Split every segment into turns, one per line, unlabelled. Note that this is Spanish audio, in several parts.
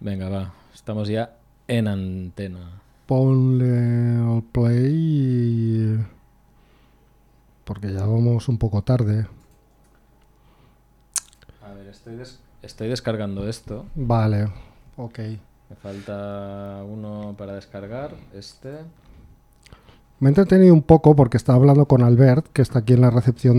Venga, va. Estamos ya en antena.
Ponle al play porque ya vamos un poco tarde.
A ver, estoy descargando esto.
Vale, ok.
Me falta uno para descargar.
Me he entretenido un poco porque estaba hablando con Albert, que está aquí en la recepción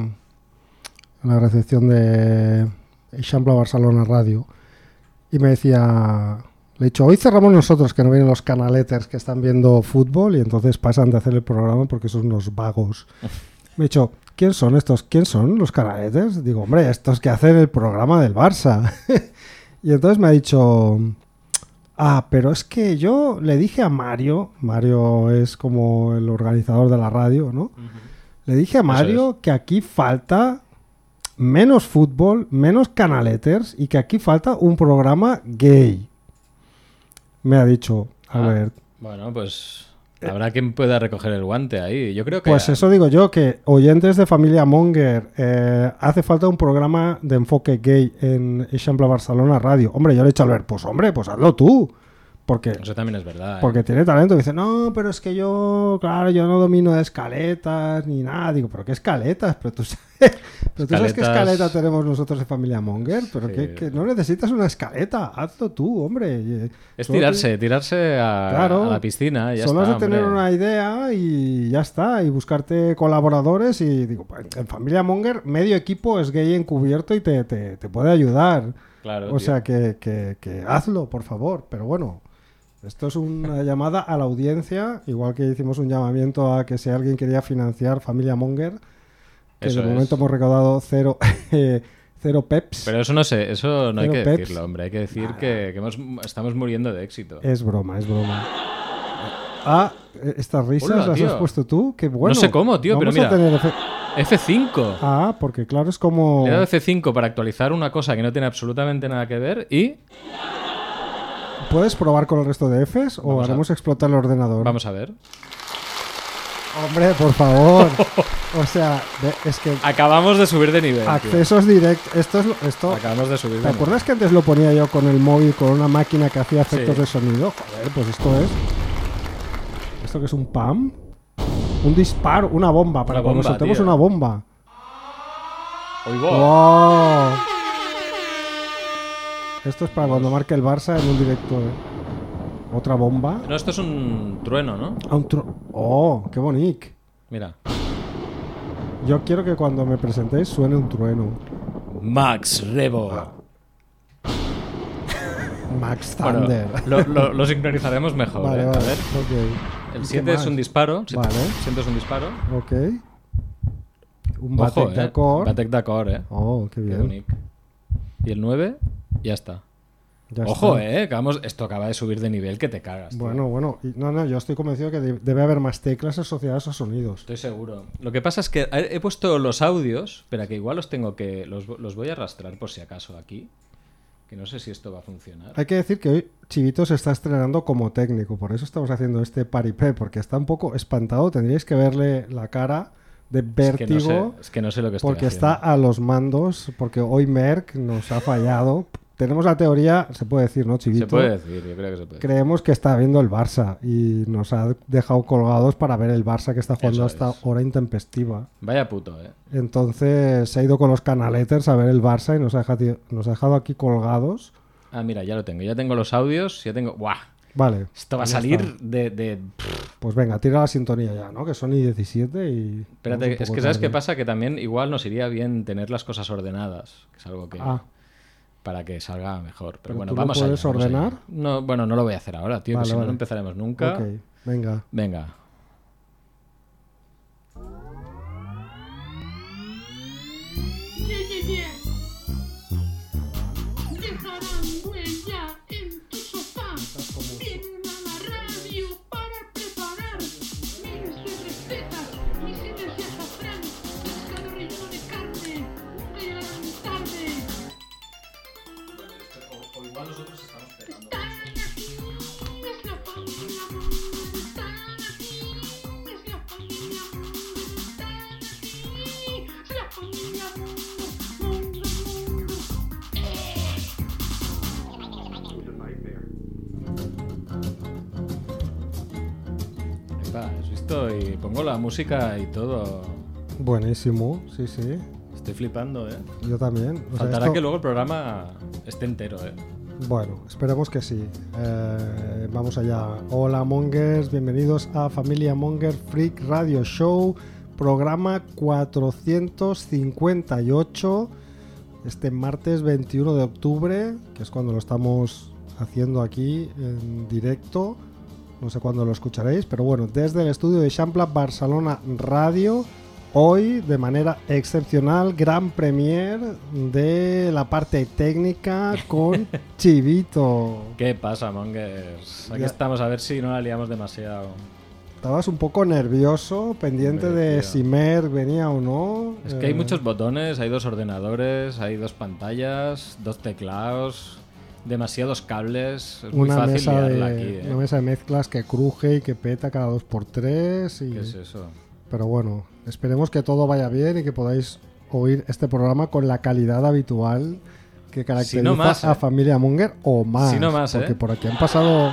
de Eixample Barcelona Radio, y me decía, le he dicho, hoy cerramos nosotros, que no vienen los canaleters que están viendo fútbol y entonces pasan de hacer el programa porque son unos vagos. Me he dicho, ¿quién son estos? ¿Quién son los canaleters? Digo, hombre, estos que hacen el programa del Barça. Y entonces me ha dicho, pero es que yo le dije a Mario es como el organizador de la radio, ¿no? Le dije a Mario que aquí falta menos fútbol, menos canaleters y que aquí falta un programa gay. Me ha dicho, a ver.
Bueno, pues habrá quien pueda recoger el guante ahí. Yo creo que...
Pues eso digo yo, que oyentes de Familia Monger, hace falta un programa de enfoque gay en Eixample Barcelona Radio. Hombre, yo le he dicho a Albert, pues hombre, pues hazlo tú. Porque,
eso también es verdad.
Porque tiene talento. Dice, no, pero es que yo no domino de escaletas ni nada. Digo, ¿pero qué escaletas? Pero tú sabes qué escaleta tenemos nosotros en Familia Monger. Pero
sí.
que no necesitas una escaleta. Hazlo tú, hombre.
Es tirarse a la piscina. Ya
solo
está,
has de tener una idea y ya está. Y buscarte colaboradores. Y digo, pues, en Familia Monger medio equipo es gay encubierto y te puede ayudar.
Claro,
o sea que hazlo, por favor. Pero bueno, esto es una llamada a la audiencia, igual que hicimos un llamamiento a que si alguien quería financiar Familia Monger, que
eso
de momento hemos recaudado cero peps.
Pero eso no hay que
peps.
decirlo, hombre. Hay que decir que estamos muriendo de éxito.
Es broma. Estas risas
Hola,
las has puesto tú, qué bueno.
No sé cómo, tío, pero mira. F5.
Porque claro, es como...
Le he dado F5 para actualizar una cosa que no tiene absolutamente nada que ver y...
¿Puedes probar con el resto de Fs o haremos explotar el ordenador?
Vamos a ver.
Hombre, por favor. O sea, es que...
Acabamos de subir de nivel.
Accesos directos. Esto...
Acabamos de subir de nivel.
¿Te acuerdas que antes lo ponía yo con el móvil, con una máquina que hacía efectos de sonido? Joder, pues esto es... ¿Esto que es un PAM? Un disparo, una bomba. Para cuando soltemos una bomba. ¡Wow! Esto es para cuando marque el Barça en un directo. ¿Otra bomba?
No, esto es un trueno, ¿no?
¡Oh, qué bonito!
Mira.
Yo quiero que cuando me presentéis suene un trueno.
Max Rebo.
Max Thunder.
Bueno, lo sincronizaremos mejor.
Vale,
A ver.
Okay.
El 7 es un disparo.
Vale.
7 es un disparo.
Ok. Un batec d'acord.
Batec d'acord,
Oh, qué bien.
Qué y el 9, ya está.
Ya
Ojo,
está.
esto acaba de subir de nivel que te cagas. Tío.
Bueno. No, yo estoy convencido que debe haber más teclas asociadas a sonidos.
Estoy seguro. Lo que pasa es que he puesto los audios. Espera, que igual los voy a arrastrar por si acaso aquí. Que no sé si esto va a funcionar.
Hay que decir que hoy Chivito se está estrenando como técnico. Por eso estamos haciendo este paripé. Porque está un poco espantado. Tendríais que verle la cara de vértigo.
Es que no sé lo que estoy
porque
haciendo.
está a los mandos. Porque hoy Merck nos ha fallado. Tenemos la teoría, se puede decir, ¿no, Chivito?
Se puede decir, yo creo que se puede.
Creemos que está viendo el Barça y nos ha dejado colgados para ver el Barça que está jugando hasta hora intempestiva.
Vaya puto,
Entonces se ha ido con los canaleters a ver el Barça y nos ha dejado aquí colgados.
Mira, ya lo tengo. Ya tengo los audios, ya tengo... ¡Buah!
Vale.
Esto va a salir de...
Pues venga, tira la sintonía ya, ¿no? Que son y 17 y...
Espérate, es que ¿sabes qué pasa? Que también igual nos iría bien tener las cosas ordenadas, que es algo que... para que salga mejor. Pero bueno, vamos a...
¿Puedes ordenar?
No, bueno, no lo voy a hacer ahora, tío, que si no empezaremos nunca.
Ok, venga.
Dejarán huella en tu sofá. Vienen a la radio para preparar miles de recetas, misiles de azafrán, pescado relleno de carne. Nunca llegarán tarde.
O igual nosotros estamos pegando.
Están aquí, es la familia Munger. Están aquí, es la familia Munger. Están aquí, es la familia Munger.
Epa, has visto, y pongo la música y todo.
Buenísimo, sí, sí.
Estoy flipando, ¿eh?
Yo también. O sea,
Faltará
esto-
que luego el programa esté entero, ¿eh?
Bueno, esperemos que sí. Vamos allá. Hola Mongers, bienvenidos a Familia Monger Freak Radio Show, programa 458, este martes 21 de octubre, que es cuando lo estamos haciendo aquí en directo. No sé cuándo lo escucharéis, pero bueno, desde el estudio de Champla Barcelona Radio. Hoy, de manera excepcional, gran premier de la parte técnica con Chivito.
¿Qué pasa, Mongers? Aquí
Ya.
estamos, a ver si no la liamos demasiado.
Estabas un poco nervioso, pendiente
Hombre,
de
tío.
si Merck venía o no.
Es que hay muchos botones, hay 2 ordenadores, hay 2 pantallas, 2 teclados, demasiados cables. Es muy
una
fácil
mesa,
liarla
de,
aquí, ¿eh?
una mesa de mezclas que cruje y que peta cada 2x3. Y...
¿Qué es eso?
Pero bueno, esperemos que todo vaya bien y que podáis oír este programa con la calidad habitual que caracteriza
Si no más,
a
¿eh?
Familia Monger o más.
Si no más,
porque
¿eh?
por aquí han pasado...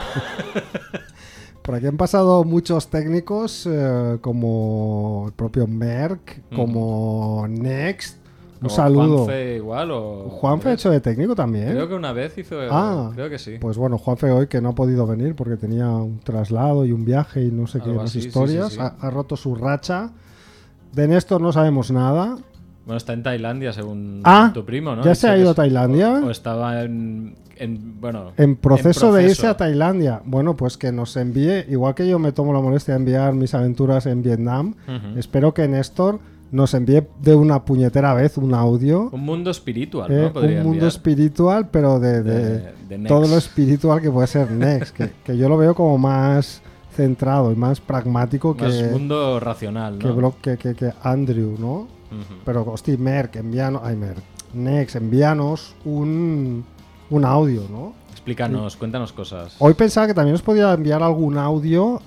Por aquí han pasado muchos técnicos como el propio Merck, como Next. Un
¿Como
saludo.
Juanfe igual o...?
Juanfe ha hecho de técnico también.
Creo que una vez hizo...
Ah,
creo que sí.
Pues bueno, Juanfe hoy que no ha podido venir porque tenía un traslado y un viaje y no sé qué
Algo
más
así, sí,
historias.
sí, sí.
Ha roto su racha. De Néstor no sabemos nada.
Bueno, está en Tailandia, según
Ah,
tu primo, ¿no?
¿ya
Dice
se ha
que
ido a
es-
Tailandia?
O estaba bueno,
En proceso de irse
proceso.
a Tailandia. Bueno, pues que nos envíe, igual que yo me tomo la molestia de enviar mis aventuras en Vietnam,
Ujú.
espero que Néstor nos envíe de una puñetera vez un audio.
Un mundo espiritual, ¿no?
Un
Podría
mundo
enviar.
espiritual, pero de
Next.
todo lo espiritual que puede ser Next, que yo lo veo como más centrado y más pragmático
Más
que,
mundo racional,
que,
¿no?
que Andrew, ¿no?
Ujú.
Pero, hostia, Merck, envíanos, ay, Merck, Next, envíanos un audio, ¿no?
Explícanos, cuéntanos cosas.
Hoy pensaba que también os podía enviar algún audio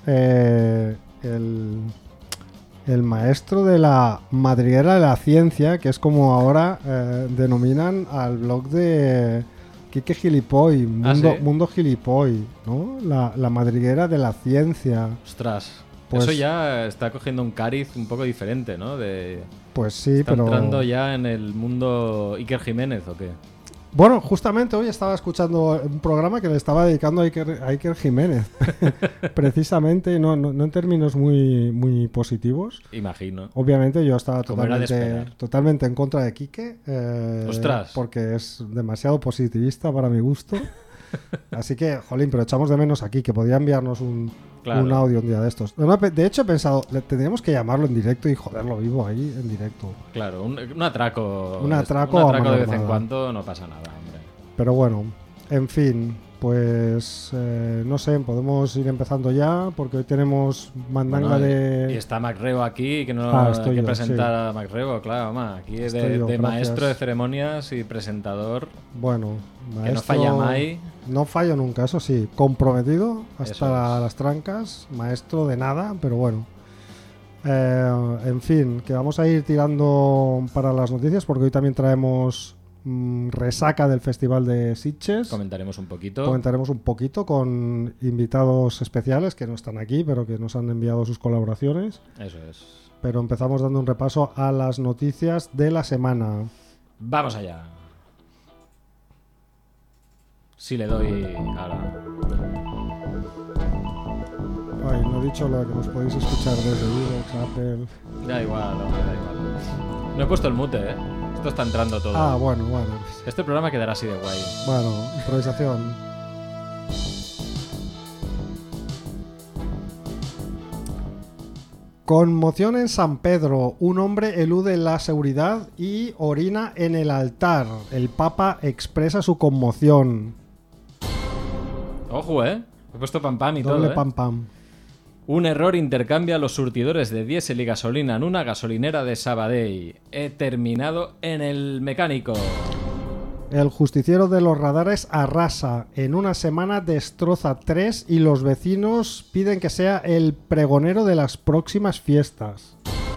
el maestro de la madriguera de la ciencia, que es como ahora denominan al blog de Quique Gilipoy,
¿sí?
Mundo Gilipoy, ¿no? La madriguera de la ciencia.
Ostras,
Pues-
eso ya está cogiendo un cariz un poco diferente, ¿no?
Pues sí,
Está
pero...
entrando ya en el mundo Iker Jiménez, ¿o qué?
Bueno, justamente hoy estaba escuchando un programa que le estaba dedicando a Iker Jiménez, precisamente, no en términos muy positivos.
Imagino.
Obviamente yo estaba
Como era de esperar.
totalmente en contra de Quique,
Ostras.
porque es demasiado positivista para mi gusto. Así que, jolín, pero echamos de menos aquí, que podía enviarnos un audio un día de estos. No, de hecho he pensado, tendríamos que llamarlo en directo y joderlo vivo ahí en directo.
Claro, un atraco.
Un atraco
Un
a
atraco
mano
de vez en
armada.
cuando no pasa nada, hombre.
Pero bueno, en fin, pues no sé, podemos ir empezando ya, porque hoy tenemos mandanga
Bueno,
de...
Y está Macreo aquí, que no
estoy
hay que
yo,
presentar a Macreo, claro, ma, aquí
Estoy
de
yo,
maestro
gracias.
de ceremonias y presentador,
Bueno,
que no falla mai.
No fallo nunca, eso sí, comprometido
Eso
hasta
es.
las trancas, maestro de nada, pero bueno. En fin, que vamos a ir tirando para las noticias, porque hoy también traemos resaca del Festival de Sitges.
Comentaremos un poquito.
Comentaremos un poquito con invitados especiales que no están aquí, pero que nos han enviado sus colaboraciones.
Eso es.
Pero empezamos dando un repaso a las noticias de la semana.
Vamos allá. Si le doy ahora.
Ay, no he dicho lo que nos podéis escuchar desde Evox, Apple.
Da igual, hombre, da igual. No he puesto el mute, ¿eh? Esto está entrando todo.
Ah, bueno.
Este programa quedará así de guay.
Bueno, improvisación. Conmoción en San Pedro. Un hombre elude la seguridad y orina en el altar. El Papa expresa su conmoción.
Ojo, ¿eh? He puesto pam pam y
Doble
todo, ¿eh?
pam pam.
Un error intercambia los surtidores de diésel y gasolina en una gasolinera de Sabadell. He terminado en el mecánico.
El justiciero de los radares arrasa. En una semana destroza 3 y los vecinos piden que sea el pregonero de las próximas fiestas.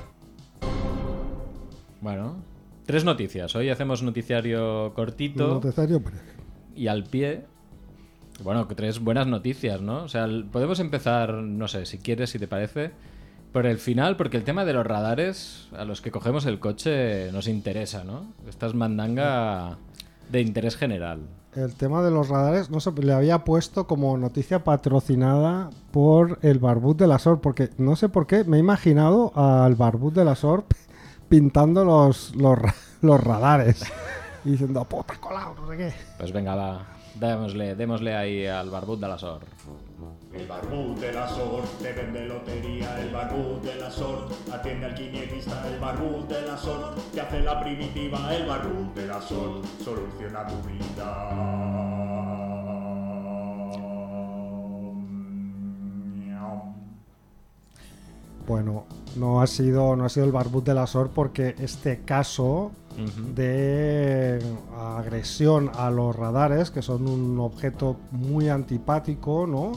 Bueno, 3 noticias. Hoy hacemos noticiario cortito
Noticiario breve.
y al pie. Bueno, que traes buenas noticias, ¿no? O sea, podemos empezar, no sé, si quieres, si te parece, por el final, porque el tema de los radares, a los que cogemos el coche, nos interesa, ¿no? Esta es mandanga de interés general.
El tema de los radares, no sé, le había puesto como noticia patrocinada por el Barbud de la SOR, porque no sé por qué me he imaginado al Barbud de la SOR pintando los radares y diciendo, puta colado, no sé qué.
Pues venga, va, démosle ahí al Barbud de la SOR.
El Barbud de la SOR te vende lotería, el Barbud de la SOR atiende al quinielista, el Barbud de la SOR te hace la primitiva, el Barbud de la SOR soluciona tu vida.
Bueno, no ha sido el Barbud de la SOR porque este caso de agresión a los radares, que son un objeto muy antipático, ¿no?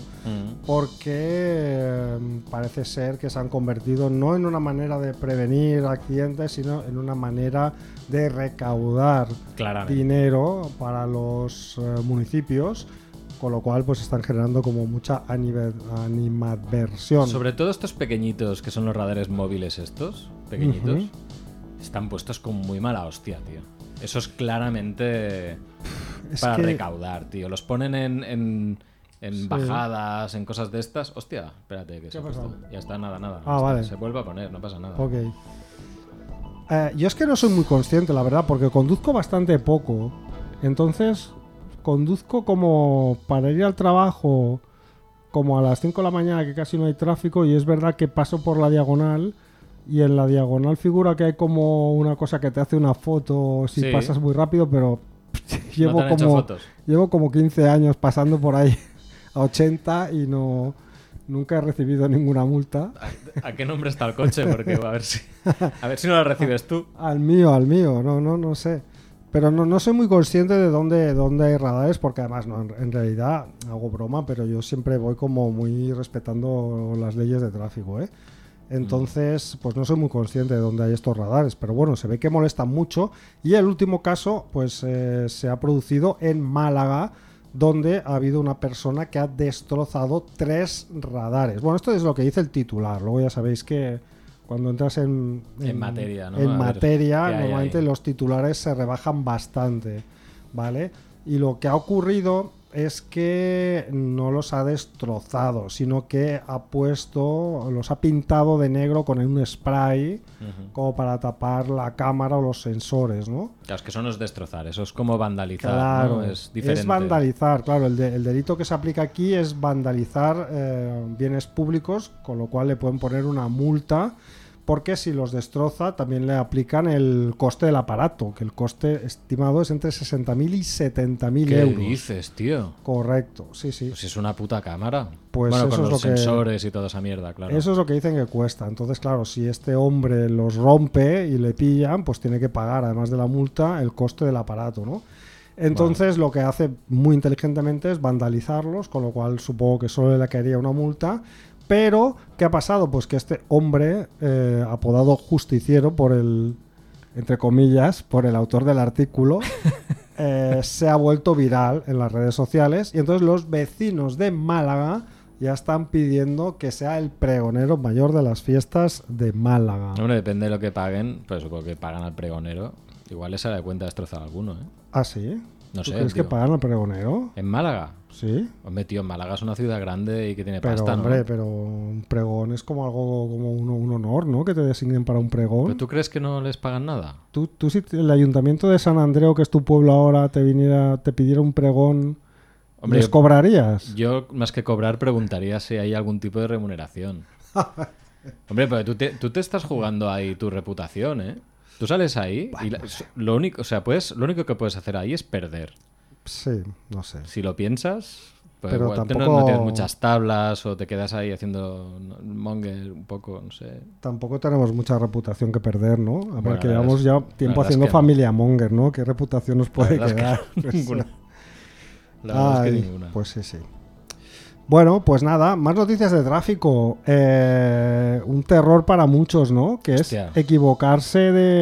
Porque parece ser que se han convertido no en una manera de prevenir accidentes, sino en una manera de recaudar dinero para los municipios, con lo cual pues están generando como mucha animadversión.
Sobre todo estos pequeñitos, que son los radares móviles estos, pequeñitos, están puestos con muy mala hostia, tío. Eso es claramente para recaudar, tío. Los ponen en bajadas, en cosas de estas. Hostia, espérate, que se ha puesto. Ya está, nada.
Vale.
Se vuelve a poner, no pasa nada.
Ok. Yo es que no soy muy consciente, la verdad, porque conduzco bastante poco. Entonces, conduzco como para ir al trabajo, como a las 5 de la mañana, que casi no hay tráfico, y es verdad que paso por la diagonal. Y en la diagonal figura que hay como una cosa que te hace una foto si pasas muy rápido, pero llevo como 15 años pasando por ahí a 80 y nunca he recibido ninguna multa.
¿A qué nombre está el coche? Porque a ver si no la recibes tú.
Al mío, no sé. Pero no soy muy consciente de dónde hay radares, porque además en realidad hago broma, pero yo siempre voy como muy respetando las leyes de tráfico, ¿eh? Entonces, pues no soy muy consciente de dónde hay estos radares, pero bueno, se ve que molestan mucho. Y el último caso, pues se ha producido en Málaga, donde ha habido una persona que ha destrozado 3 radares. Bueno, esto es lo que dice el titular. Luego ya sabéis que cuando entras en
materia, ¿no?
En materia, normalmente los titulares se rebajan bastante, ¿vale? Y lo que ha ocurrido es que no los ha destrozado, sino que los ha pintado de negro con un spray, como para tapar la cámara o los sensores, ¿no?
Claro, es que eso no es destrozar, eso es como vandalizar,
claro,
¿no? Es diferente.
Es vandalizar, claro, el delito que se aplica aquí es vandalizar bienes públicos, con lo cual le pueden poner una multa, porque si los destroza también le aplican el coste del aparato, que el coste estimado es entre 60.000 y 70.000 euros.
¿Qué dices, tío?
Correcto, sí.
Pues es una puta cámara.
Pues
bueno,
eso
con
es
los
lo que,
sensores y toda esa mierda, claro.
Eso es lo que dicen que cuesta. Entonces, claro, si este hombre los rompe y le pillan, pues tiene que pagar, además de la multa, el coste del aparato, ¿no? Entonces, lo que hace muy inteligentemente es vandalizarlos, con lo cual supongo que solo le caería una multa. Pero, ¿qué ha pasado? Pues que este hombre, apodado justiciero por entre comillas, por el autor del artículo, se ha vuelto viral en las redes sociales. Y entonces los vecinos de Málaga ya están pidiendo que sea el pregonero mayor de las fiestas de Málaga.
Hombre, depende de lo que paguen, pues supongo que pagan al pregonero. Igual les sale de cuenta destrozar alguno, ¿eh?
¿Ah, sí?
No sé,
¿Crees que pagan al pregonero?
¿En Málaga?
Sí.
Hombre, tío, Málaga es una ciudad grande y que tiene
pero,
pasta, ¿no?
Hombre, pero un pregón es como algo, como un honor, ¿no? Que te designen para un pregón.
¿Pero tú crees que no les pagan nada?
Tú si el ayuntamiento de San Andreu, que es tu pueblo ahora, te pidiera un pregón,
hombre,
¿les cobrarías?
Yo, más que cobrar, preguntaría si hay algún tipo de remuneración. Hombre, pero tú te estás jugando ahí tu reputación, ¿eh? Tú sales ahí y lo único que puedes hacer ahí es perder.
Sí, no sé.
Si lo piensas, pues
pero
igual
tampoco...
no tienes muchas tablas o te quedas ahí haciendo monger un poco, no sé.
Tampoco tenemos mucha reputación que perder, ¿no? A ver,
Bueno,
que llevamos ya tiempo haciendo familia monger, ¿no? ¿Qué reputación nos puede quedar?
Ninguna. La verdad es que ninguna.
Pues sí. Bueno, pues nada, más noticias de tráfico. Un terror para muchos, ¿no? Que
Hostia.
Es equivocarse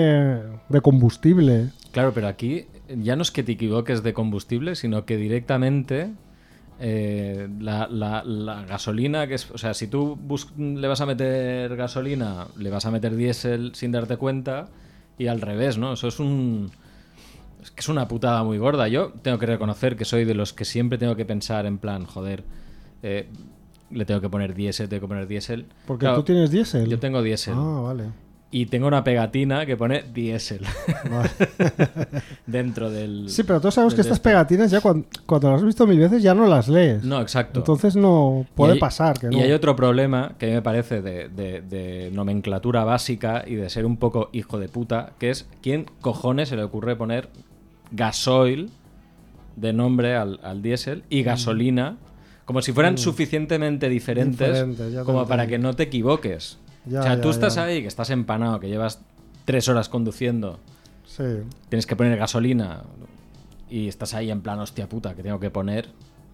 de combustible.
Claro, pero aquí ya no es que te equivoques de combustible, sino que directamente la gasolina, que es, o sea, si tú le vas a meter gasolina, le vas a meter diésel sin darte cuenta, y al revés, ¿no? Eso es que es una putada muy gorda. Yo tengo que reconocer que soy de los que siempre tengo que pensar en plan, joder, le tengo que poner diésel.
Porque
claro,
tú tienes diésel.
Yo tengo diésel.
Ah, vale.
Y tengo una pegatina que pone diésel
Vale.
dentro del...
Sí, pero tú sabes que estas
esto.
pegatinas ya cuando las has visto 1000 veces ya no las lees.
No, exacto.
Entonces no puede pasar que no.
Y hay otro problema que a mí me parece de nomenclatura básica y de ser un poco hijo de puta, que es ¿quién cojones se le ocurre poner gasoil de nombre al diésel y gasolina como si fueran suficientemente diferentes
Diferentes, ya te
como
entendí.
para que no te equivoques?
Ya,
o sea,
ya,
tú estás
ya.
ahí, que estás empanado, que llevas 3 horas conduciendo,
Sí.
tienes que poner gasolina y estás ahí en plan, hostia puta, que tengo que poner...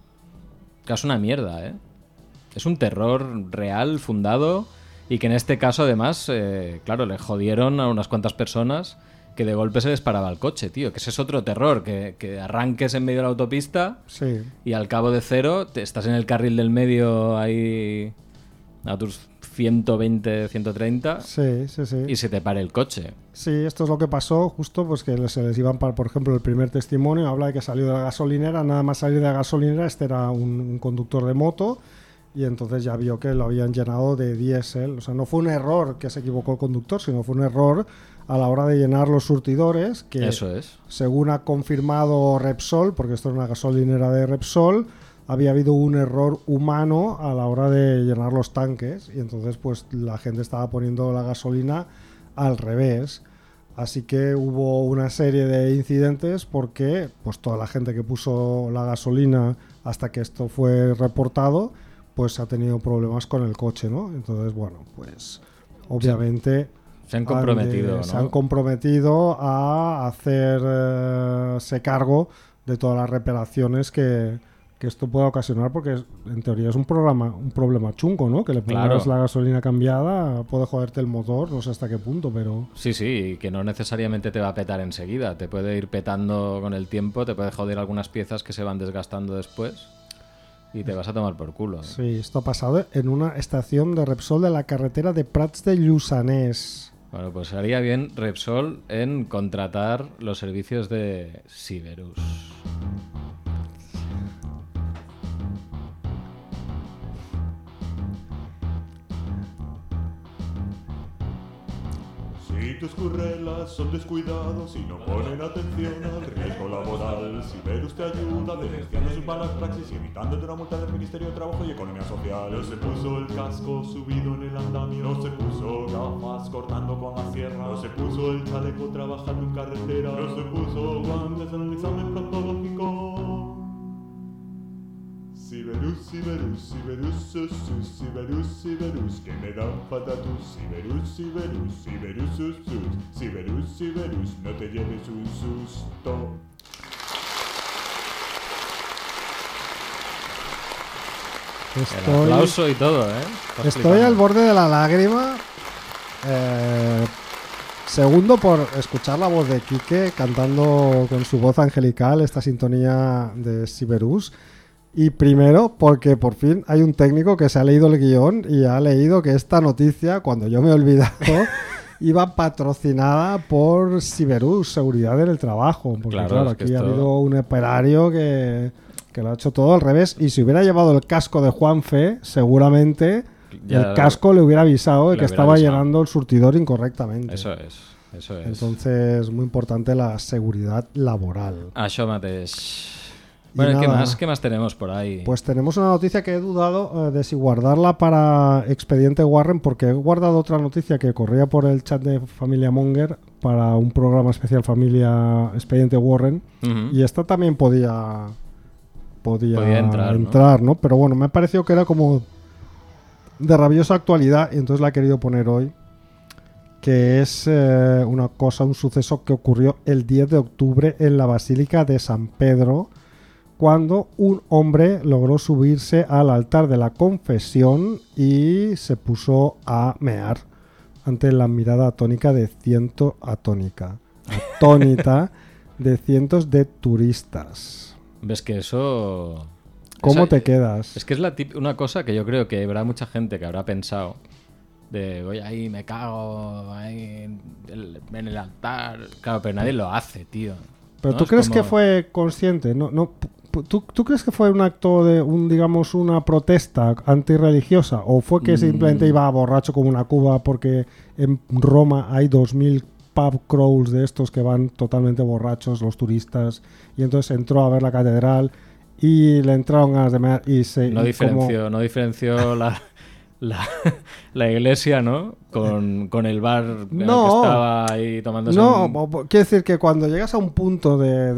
Que es una mierda, ¿eh? Es un terror real, fundado, y que en este caso además, claro, le jodieron a unas cuantas personas que de golpe se les paraba el coche, tío. Que ese es otro terror, que arranques en medio de la autopista
Sí.
y al cabo de cero estás en el carril del medio ahí a tus 120, 130
Sí.
y se te pare el coche.
Sí, esto es lo que pasó justo, pues que se les iban para, por ejemplo, el primer testimonio habla de que salió de la gasolinera, nada más salir de la gasolinera, este era un conductor de moto y entonces ya vio que lo habían llenado de diésel. O sea, no fue un error que se equivocó el conductor, sino fue un error a la hora de llenar los surtidores, que
Eso es.
según ha confirmado Repsol, porque esto es una gasolinera de Repsol, había habido un error humano a la hora de llenar los tanques y entonces pues la gente estaba poniendo la gasolina al revés. Así que hubo una serie de incidentes porque pues toda la gente que puso la gasolina hasta que esto fue reportado pues ha tenido problemas con el coche, ¿no? Entonces, bueno, pues obviamente
Se han comprometido, ¿no?
se han comprometido a hacerse cargo de todas las reparaciones que esto pueda ocasionar, porque en teoría es un problema chungo, ¿no? Que le pongas
Claro.
la gasolina cambiada, puede joderte el motor, no sé hasta qué punto, pero...
Sí, y que no necesariamente te va a petar enseguida. Te puede ir petando con el tiempo, te puede joder algunas piezas que se van desgastando después y te vas a tomar por culo.
Sí, esto ha pasado en una estación de Repsol de la carretera de Prats de Lluçanès.
Bueno, pues haría bien Repsol en contratar los servicios de Siberus.
Si tus currelas son descuidados y no ponen atención al riesgo laboral, Siberus te ayuda denunciando sus malas praxis y evitándote una multa del Ministerio de Trabajo y Economía Social. No se puso el casco subido en el andamio, no se puso gafas cortando con la sierra, no se puso el chaleco trabajando en carretera, no se puso guantes en el examen proctológico. Siberus, Siberus, Siberus, sus, Siberus, Siberus, que me dan patatus. Siberus, Siberus, Siberus, sus, Siberus, Siberus, no te lleves un susto.
El aplauso y todo, ¿eh? Estás
Estoy
flipando.
al borde de la lágrima. Segundo, por escuchar la voz de Quique cantando con su voz angelical esta sintonía de Siberus. Y primero, porque por fin hay un técnico que se ha leído el guión y ha leído que esta noticia, cuando yo me he olvidado, iba patrocinada por Siberus, Seguridad en el Trabajo. Porque
Claro,
claro,
es que
aquí ha
esto-
habido un operario que lo ha hecho todo al revés. Y si hubiera llevado el casco de Juanfe, seguramente
Ya
el casco le hubiera avisado de
le
que
hubiera
estaba
avisado.
llenando el surtidor incorrectamente.
Eso es.
Entonces, muy importante la seguridad laboral.
Això mateix.
Y
Bueno,
nada.
¿qué más tenemos por ahí?
Pues tenemos una noticia que he dudado de si guardarla para Expediente Warren, porque he guardado otra noticia que corría por el chat de Familia Monger para un programa especial Familia Expediente Warren,
Ujú.
y esta también podía
entrar,
¿no? Pero bueno, me ha parecido que era como de rabiosa actualidad y entonces la he querido poner hoy, que es un suceso que ocurrió el 10 de octubre en la Basílica de San Pedro, cuando un hombre logró subirse al altar de la confesión y se puso a mear ante la mirada atónita de cientos de turistas.
¿Ves que eso
¿Cómo
Esa-
te quedas?
Es que es una cosa que yo creo que habrá mucha gente que habrá pensado de, voy ahí, me cago ahí en el altar. Claro, pero nadie lo hace, tío.
¿Pero
¿no?
tú
Es
crees
como-
que fue consciente? ¿Tú crees que fue un acto de, digamos, una protesta antirreligiosa? ¿O fue que simplemente iba borracho como una cuba porque en Roma hay 2000 pub crawls de estos que van totalmente borrachos, los turistas, y entonces entró a ver la catedral y le entraron ganas de mear y se...
No
y como-
diferenció la, la iglesia, ¿no? Con el bar en el
No.
que estaba ahí tomándose
No,
un-
quiero decir que cuando llegas a un punto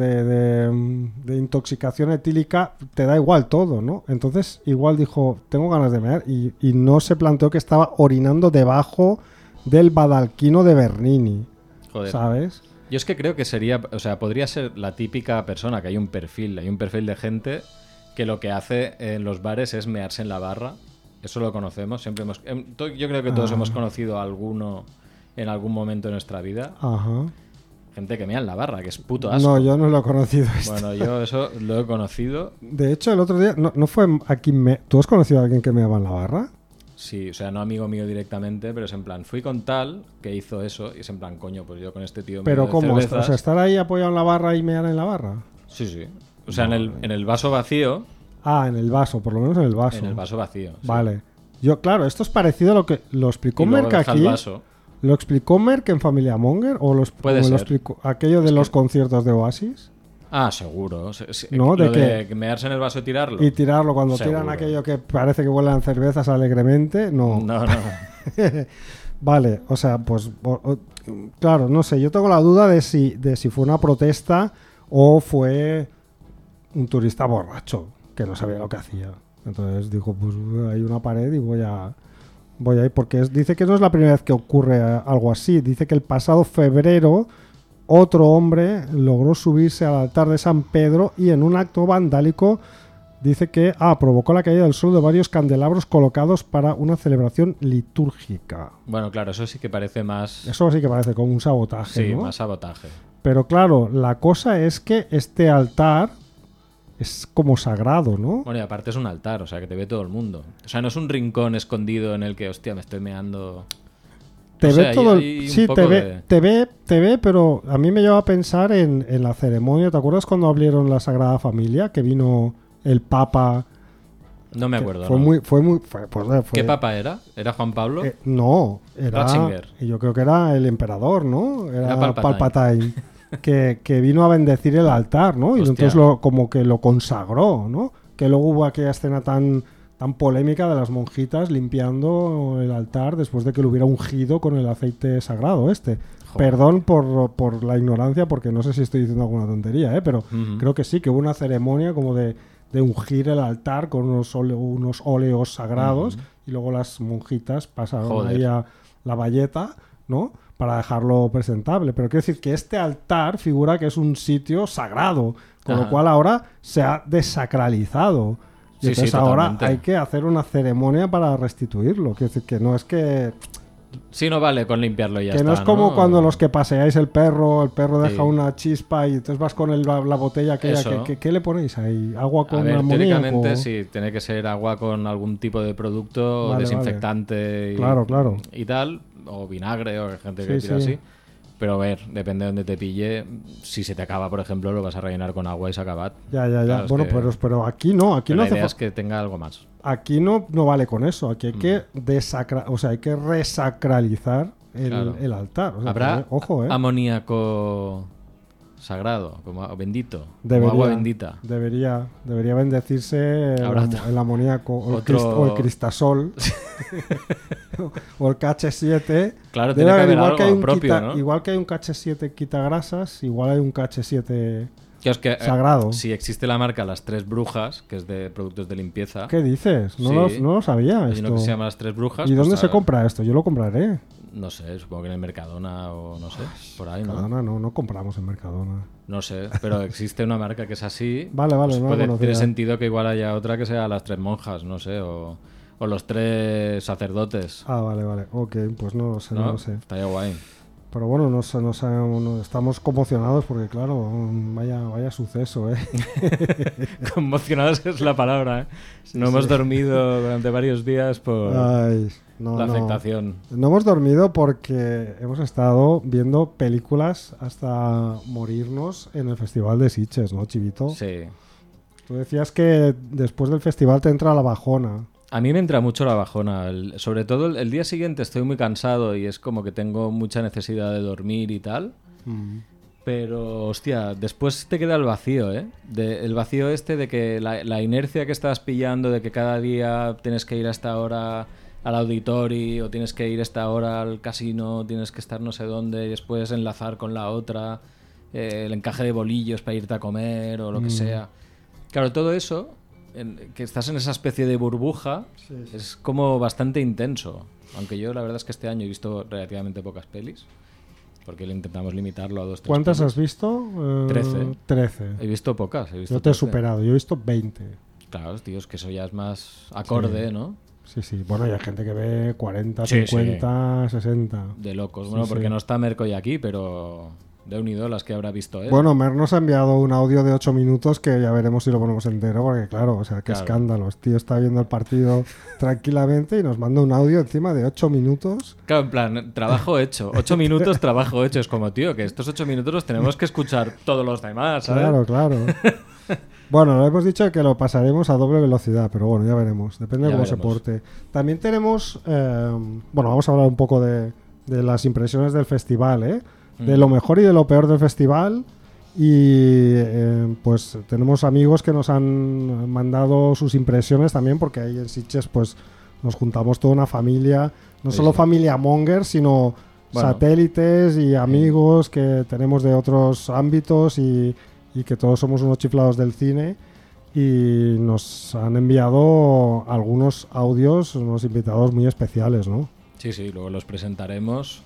de intoxicación etílica, te da igual todo, ¿no? Entonces, igual dijo, tengo ganas de mear, y no se planteó que estaba orinando debajo del Badalquino de Bernini,
Joder.
¿sabes?
Yo es que creo que sería, o sea, podría ser la típica persona que hay un perfil de gente que lo que hace en los bares es mearse en la barra. Eso lo conocemos, siempre yo creo que todos hemos conocido a alguno en algún momento de nuestra vida.
Ajá.
Gente que mea en la barra, que es puto asco.
No, yo no lo he conocido.
Bueno, yo eso lo he conocido.
De hecho, el otro día, no fue aquí, ¿tú has conocido a alguien que meaba en la barra?
Sí, o sea, no amigo mío directamente, pero es en plan, fui con tal que hizo eso y es en plan, coño, pues yo con este tío me
Pero
doy
¿cómo? O
cervezas.
sea, estar ahí apoyado en la barra y mear en la barra.
Sí, sí. O sea, en el vaso vacío.
Ah, en el vaso, por lo menos en el vaso.
En el vaso vacío. Sí.
Vale. Yo, claro, esto es parecido a lo que lo explicó
Y luego
Merck
deja el
aquí.
vaso.
¿Lo explicó Merck en Familia Monger? ¿O
Puede
o me lo
ser.
explicó aquello de los conciertos de Oasis?
Ah, seguro.
¿No? ¿De
Lo
qué?
de mearse en el vaso y tirarlo.
Y tirarlo cuando
Seguro.
tiran aquello que parece que huelen cervezas alegremente. No.
No, no.
Vale, o sea, pues claro, no sé, yo tengo la duda de si fue una protesta o fue un turista borracho que no sabía lo que hacía. Entonces dijo, pues hay una pared y voy a ir, porque dice que no es la primera vez que ocurre algo así. Dice que el pasado febrero otro hombre logró subirse al altar de San Pedro y en un acto vandálico dice que provocó la caída del suelo de varios candelabros colocados para una celebración litúrgica.
Bueno, claro, eso sí que parece más.
Eso sí que parece como un sabotaje,
Sí,
¿no?
más sabotaje.
Pero claro, la cosa es que este altar es como sagrado, ¿no?
Bueno, y aparte es un altar, o sea, que te ve todo el mundo. O sea, no es un rincón escondido en el que, hostia, me estoy meando.
Te
no
ve
sé,
todo
hay un
sí,
poco de-
te ve, pero a mí me lleva a pensar en la ceremonia. ¿Te acuerdas cuando abrieron la Sagrada Familia? Que vino el Papa.
No me acuerdo.
Fue
¿no?
muy.
¿Qué papa era? ¿Era Juan Pablo?
No, era.
Ratzinger.
Yo creo que era el emperador, ¿no?
Era Palpatine.
Palpatine. que vino a bendecir el altar, ¿no? Y
Hostia.
entonces como que lo consagró, ¿no? Que luego hubo aquella escena tan polémica de las monjitas limpiando el altar después de que lo hubiera ungido con el aceite sagrado este.
Joder.
Perdón por la ignorancia, porque no sé si estoy diciendo alguna tontería, pero
Ujú.
creo que sí, que hubo una ceremonia como de ungir el altar con unos óleos sagrados y luego las monjitas pasaron
Joder.
ahí a la bayeta, ¿no? Para dejarlo presentable. Pero quiero decir que este altar figura que es un sitio sagrado, con lo
Ajá.
cual ahora se ha desacralizado. Y
Sí,
entonces
sí,
ahora
totalmente.
hay que hacer una ceremonia para restituirlo. Quiero decir que no es que
Sí, no vale con limpiarlo y ya
que
está.
no es como
¿no?
cuando los que paseáis el perro deja
Sí.
una chispa y entonces vas con la botella aquella.
Eso.
¿Qué le ponéis ahí? ¿Agua
A
con
ver,
amoníaco?
teóricamente sí, tiene que ser agua con algún tipo de producto
Vale,
desinfectante y,
Claro.
y tal, o vinagre, o gente
Sí,
que tira
sí.
así. Pero a ver, depende de dónde te pille. Si se te acaba, por ejemplo, lo vas a rellenar con agua y se acaba.
Ya.
Claro, es
Bueno,
que-
pero aquí no. Aquí
Pero
no
la
hace
idea
fa-
es que tenga algo más.
Aquí no vale con eso. Aquí hay que hay que resacralizar
Claro.
el altar. O sea,
¿Habrá
que, ojo,
amoníaco sagrado, como bendito,
Debería,
como agua bendita?
Debería bendecirse
Habrá
el amoníaco o
otro-
el cristasol o el KH7.
Claro,
Debe
tiene que
haber,
haber
igual
algo
que hay un
propio, ¿no?
Igual que hay un KH7 quitagrasas, igual hay un KH7
Que es que,
sagrado.
si existe la marca Las Tres Brujas, que es de productos de limpieza,
¿Qué dices? No,
Sí.
no lo sabía
hay
esto.
uno que se llama Las Tres Brujas.
¿Y
pues,
dónde se compra esto? Yo lo compraré.
No sé, supongo que en el Mercadona o no sé, por ahí, ¿no?
Mercadona no compramos en Mercadona.
No sé, pero existe una marca que es así.
Vale,
pues
no la conocía.
tiene sentido que igual haya otra que sea Las Tres Monjas, no sé, o Los Tres Sacerdotes,
Vale. Ok, pues no lo sé, no
¿no?
lo sé.
Estaría guay.
pero bueno, no estamos conmocionados porque, claro, vaya suceso, ¿eh?
Conmocionados es la palabra, ¿eh? No hemos dormido durante varios días por la afectación.
No hemos dormido porque hemos estado viendo películas hasta morirnos en el Festival de Sitges, ¿no, Chivito?
Sí.
Tú decías que después del festival te entra la bajona.
A mí me entra mucho la bajona. Sobre todo el día siguiente estoy muy cansado y es como que tengo mucha necesidad de dormir y tal. Pero, hostia, después te queda el vacío, ¿eh? El vacío este de que la inercia que estás pillando de que cada día tienes que ir a esta hora al auditorio o tienes que ir a esta hora al casino, tienes que estar no sé dónde y después enlazar con la otra, el encaje de bolillos para irte a comer o lo que sea. Claro, todo eso, que estás en esa especie de burbuja, es como bastante intenso. Aunque yo la verdad es que este año he visto relativamente pocas pelis, porque le intentamos limitarlo a 2-3
¿Cuántas
pelis.
has visto?
13.
13.
He visto pocas.
Yo te he superado, yo he visto 20.
Claro, tío, es que eso ya es más acorde, ¿no?
Sí. Bueno, y hay gente que ve 40,
Sí,
50, 60.
De locos. Bueno, porque no está Mercoy aquí, pero de unido las que habrá visto él.
Bueno, Mer nos ha enviado un audio de 8 minutos que ya veremos si lo ponemos entero, porque claro, o sea, qué escándalo. El tío está viendo el partido tranquilamente y nos manda un audio encima de 8 minutos.
Claro, en plan, trabajo hecho. 8 minutos, trabajo hecho. Es como, tío, que estos 8 minutos los tenemos que escuchar todos los demás, ¿sabes?
Claro. Bueno, lo hemos dicho que lo pasaremos a doble velocidad, pero bueno, ya veremos. Depende de cómo se porte. También tenemos... bueno, vamos a hablar un poco de las impresiones del festival, ¿eh? De lo mejor y de lo peor del festival. Y pues tenemos amigos que nos han mandado sus impresiones también, porque ahí en Sitges pues nos juntamos toda una familia, no solo familia Monger, sino satélites y amigos que tenemos de otros ámbitos y que todos somos unos chiflados del cine, y nos han enviado algunos audios, unos invitados muy especiales, ¿no?
Sí, luego los presentaremos.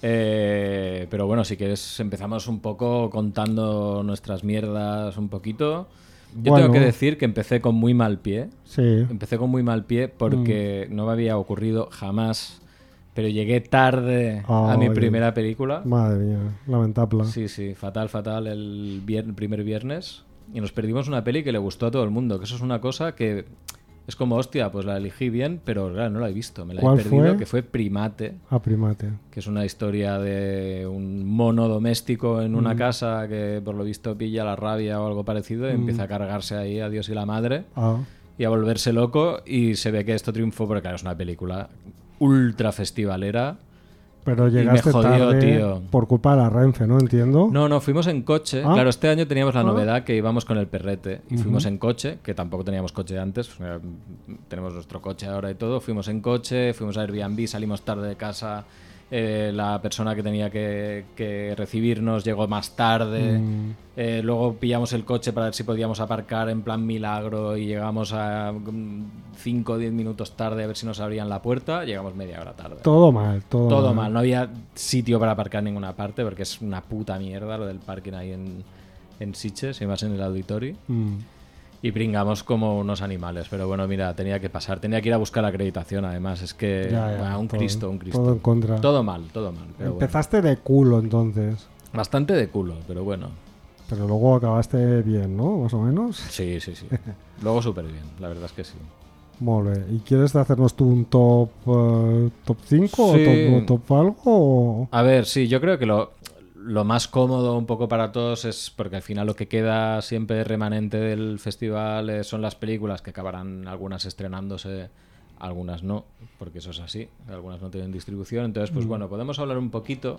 Pero bueno, si quieres empezamos un poco contando nuestras mierdas un poquito. Yo tengo que decir que empecé con muy mal pie.
Sí.
Empecé con muy mal pie porque no me había ocurrido jamás, pero llegué tarde a mi primera película.
Madre mía, lamentable.
Sí, fatal el primer viernes. Y nos perdimos una peli que le gustó a todo el mundo, que eso es una cosa que es como, hostia, pues la elegí bien, pero claro, no la he visto. Me la he perdido, fue? Que fue Primate.
Primate.
Que es una historia de un mono doméstico en una casa que por lo visto pilla la rabia o algo parecido y empieza a cargarse ahí a Dios y la madre y a volverse loco, y se ve que esto triunfó porque claro, es una película ultra festivalera.
Pero llegaste tarde, tío, por culpa de la Renfe, ¿no? Entiendo.
No, fuimos en coche. Claro, este año teníamos la novedad que íbamos con el perrete y fuimos en coche, que tampoco teníamos coche antes. Tenemos nuestro coche ahora y todo. Fuimos en coche, fuimos a Airbnb, salimos tarde de casa. La persona que tenía que recibirnos llegó más tarde. Luego pillamos el coche para ver si podíamos aparcar en plan milagro y llegamos a 5 o 10 minutos tarde a ver si nos abrían la puerta. Llegamos media hora tarde.
Todo mal.
No había sitio para aparcar en ninguna parte porque es una puta mierda lo del parking ahí en Sitges y más en el auditorio. Y pringamos como unos animales. Pero bueno, mira, tenía que pasar. Tenía que ir a buscar la acreditación, además. Es que... un Cristo.
Todo en contra.
Todo mal. Pero
empezaste de culo, entonces.
Bastante de culo, pero bueno.
Pero luego acabaste bien, ¿no? Más o menos.
Sí. Luego súper bien. La verdad es que sí.
Muy bien. ¿Y quieres hacernos tú un top 5 o top algo? O...
A ver, sí. Yo creo que lo más cómodo un poco para todos es porque al final lo que queda siempre remanente del festival son las películas, que acabarán algunas estrenándose, algunas no, porque eso es así, algunas no tienen distribución. Entonces, pues bueno, podemos hablar un poquito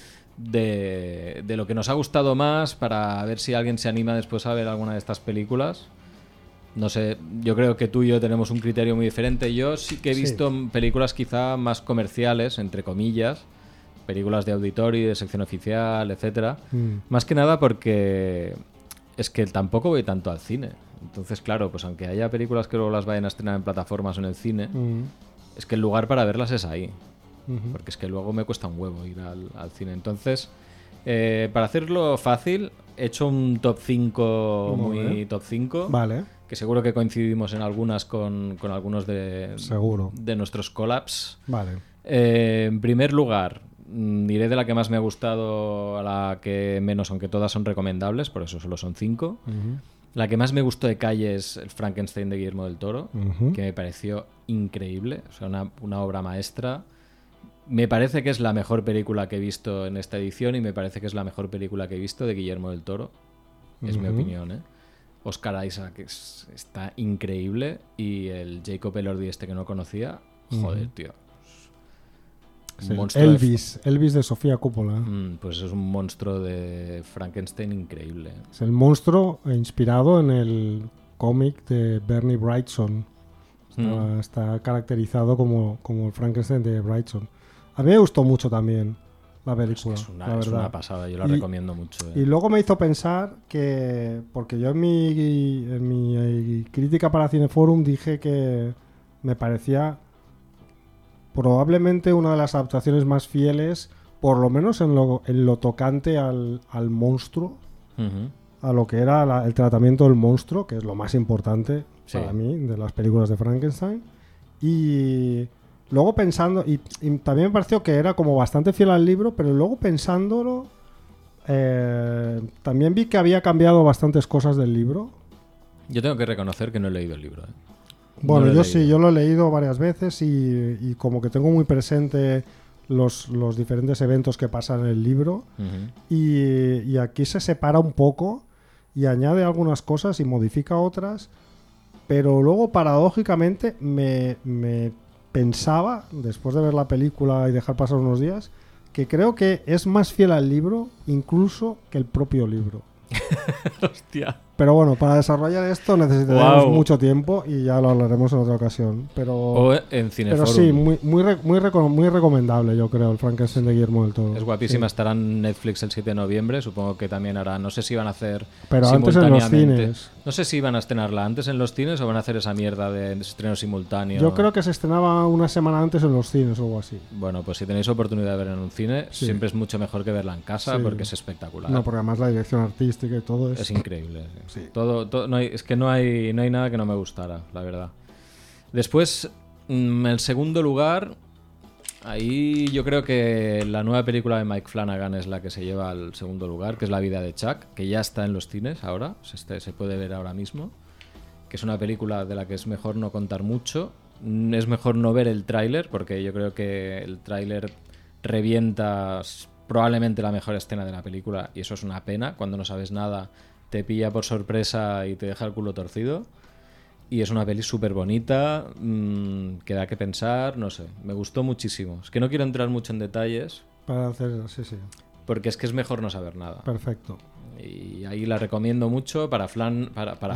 de lo que nos ha gustado más para ver si alguien se anima después a ver alguna de estas películas. No sé, yo creo que tú y yo tenemos un criterio muy diferente. Yo sí que he visto películas quizá más comerciales, entre comillas, películas de auditorio, de sección oficial, etcétera. Más que nada porque es que tampoco voy tanto al cine. Entonces, claro, pues aunque haya películas que luego las vayan a estrenar en plataformas o en el cine, es que el lugar para verlas es ahí. Porque es que luego me cuesta un huevo ir al cine. Entonces, para hacerlo fácil, he hecho un top 5 muy top 5.
Vale.
Que seguro que coincidimos en algunas con algunos de nuestros collabs.
Vale.
En primer lugar, Diré de la que más me ha gustado a la que menos, aunque todas son recomendables, por eso solo son 5. La que más me gustó de calle es el Frankenstein de Guillermo del Toro, que me pareció increíble, o sea, una obra maestra. Me parece que es la mejor película que he visto en esta edición y me parece que es la mejor película que he visto de Guillermo del Toro. Es mi opinión, ¿eh? Oscar Isaac está increíble y el Jacob Elordi este que no conocía, joder, tío.
Es Elvis de Sofía Coppola.
Pues es un monstruo de Frankenstein increíble.
Es el monstruo inspirado en el cómic de Bernie Wrightson. Está caracterizado como el Frankenstein de Wrightson. A mí me gustó mucho también la película.
Es una pasada, yo la recomiendo mucho.
Y luego me hizo pensar que, porque yo en mi crítica para Cineforum dije que me parecía probablemente una de las adaptaciones más fieles, por lo menos en lo tocante al monstruo, a lo que era el tratamiento del monstruo, que es lo más importante para mí de las películas de Frankenstein. Y luego pensando, y también me pareció que era como bastante fiel al libro, pero luego pensándolo, también vi que había cambiado bastantes cosas del libro.
Yo tengo que reconocer que no he leído el libro.
Bueno, yo lo he leído varias veces y como que tengo muy presente los diferentes eventos que pasan en el libro. Y aquí se separa un poco y añade algunas cosas y modifica otras, pero luego paradójicamente me pensaba, después de ver la película y dejar pasar unos días, que creo que es más fiel al libro incluso que el propio libro.
Hostia.
Pero bueno, para desarrollar esto necesitaremos mucho tiempo y ya lo hablaremos en otra ocasión.
O en Cineforum.
Pero sí, muy recomendable, yo creo, el Frankenstein de Guillermo del Toro.
Es guapísima, estará en Netflix el 7 de noviembre. Supongo que también hará, no sé si van a hacer
pero antes en los cines.
No sé si van a estrenarla antes en los cines o van a hacer esa mierda de estreno simultáneo.
Yo creo que se estrenaba una semana antes en los cines o algo así.
Bueno, pues si tenéis oportunidad de verla en un cine, siempre es mucho mejor que verla en casa porque es espectacular.
No, porque además la dirección artística y todo
es increíble.
Sí.
Todo no hay nada que no me gustara, la verdad. Después, en segundo lugar, ahí yo creo que la nueva película de Mike Flanagan es la que se lleva al segundo lugar, que es La vida de Chuck, que ya está en los cines ahora, se puede ver ahora mismo, que es una película de la que es mejor no contar mucho. Es mejor no ver el tráiler, porque yo creo que el tráiler revienta probablemente la mejor escena de la película, y eso es una pena. Cuando no sabes nada, te pilla por sorpresa y te deja el culo torcido. Y es una peli súper bonita, que da que pensar, no sé, me gustó muchísimo. Es que no quiero entrar mucho en detalles.
Para hacer, sí.
Porque es que es mejor no saber nada.
Perfecto.
Y ahí la recomiendo mucho para fans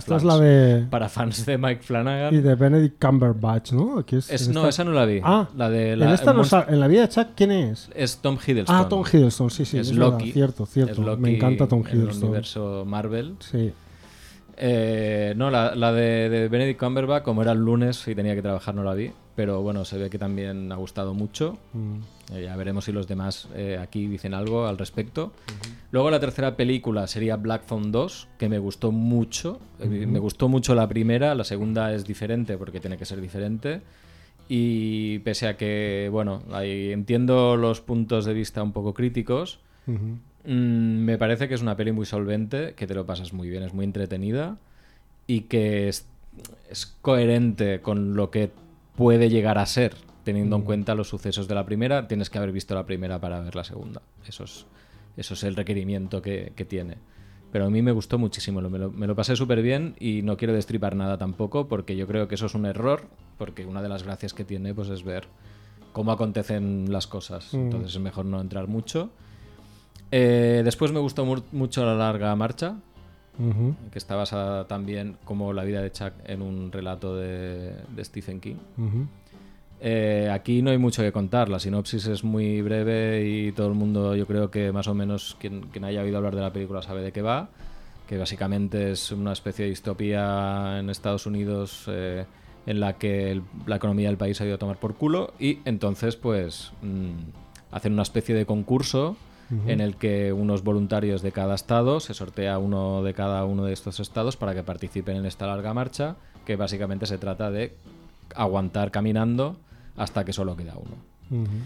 de Mike Flanagan.
Y de Benedict Cumberbatch, ¿no?
Esa no la vi.
La de en la vida de Chuck, ¿quién es?
Es Tom Hiddleston.
Tom Hiddleston, sí.
Es Loki.
Cierto.
Es Loki.
Me encanta Tom Hiddleston.
En el universo Marvel.
Sí.
No, la de Benedict Cumberbatch, como era el lunes y tenía que trabajar, no la vi. Pero bueno, se ve que también ha gustado mucho. Ya veremos si los demás aquí dicen algo al respecto. Luego la tercera película sería Black Phone 2, que me gustó mucho. Me gustó mucho la primera, la segunda es diferente porque tiene que ser diferente. Y pese a que, bueno, ahí entiendo los puntos de vista un poco críticos, me parece que es una peli muy solvente, que te lo pasas muy bien, es muy entretenida y que es coherente con lo que puede llegar a ser, teniendo en cuenta los sucesos de la primera. Tienes que haber visto la primera para ver la segunda. Eso es el requerimiento que tiene. Pero a mí me gustó muchísimo, me lo pasé súper bien y no quiero destripar nada tampoco, porque yo creo que eso es un error, porque una de las gracias que tiene pues es ver cómo acontecen las cosas. Entonces es mejor no entrar mucho. Después me gustó mucho La larga marcha, que está basada también, como La vida de Chuck, en un relato de Stephen King. Aquí no hay mucho que contar, la sinopsis es muy breve y todo el mundo, yo creo que más o menos quien haya oído hablar de la película sabe de qué va, que básicamente es una especie de distopía en Estados Unidos en la que la economía del país ha ido a tomar por culo, y entonces pues hacen una especie de concurso en el que unos voluntarios de cada estado, se sortea uno de cada uno de estos estados para que participen en esta larga marcha, que básicamente se trata de aguantar caminando hasta que solo queda uno.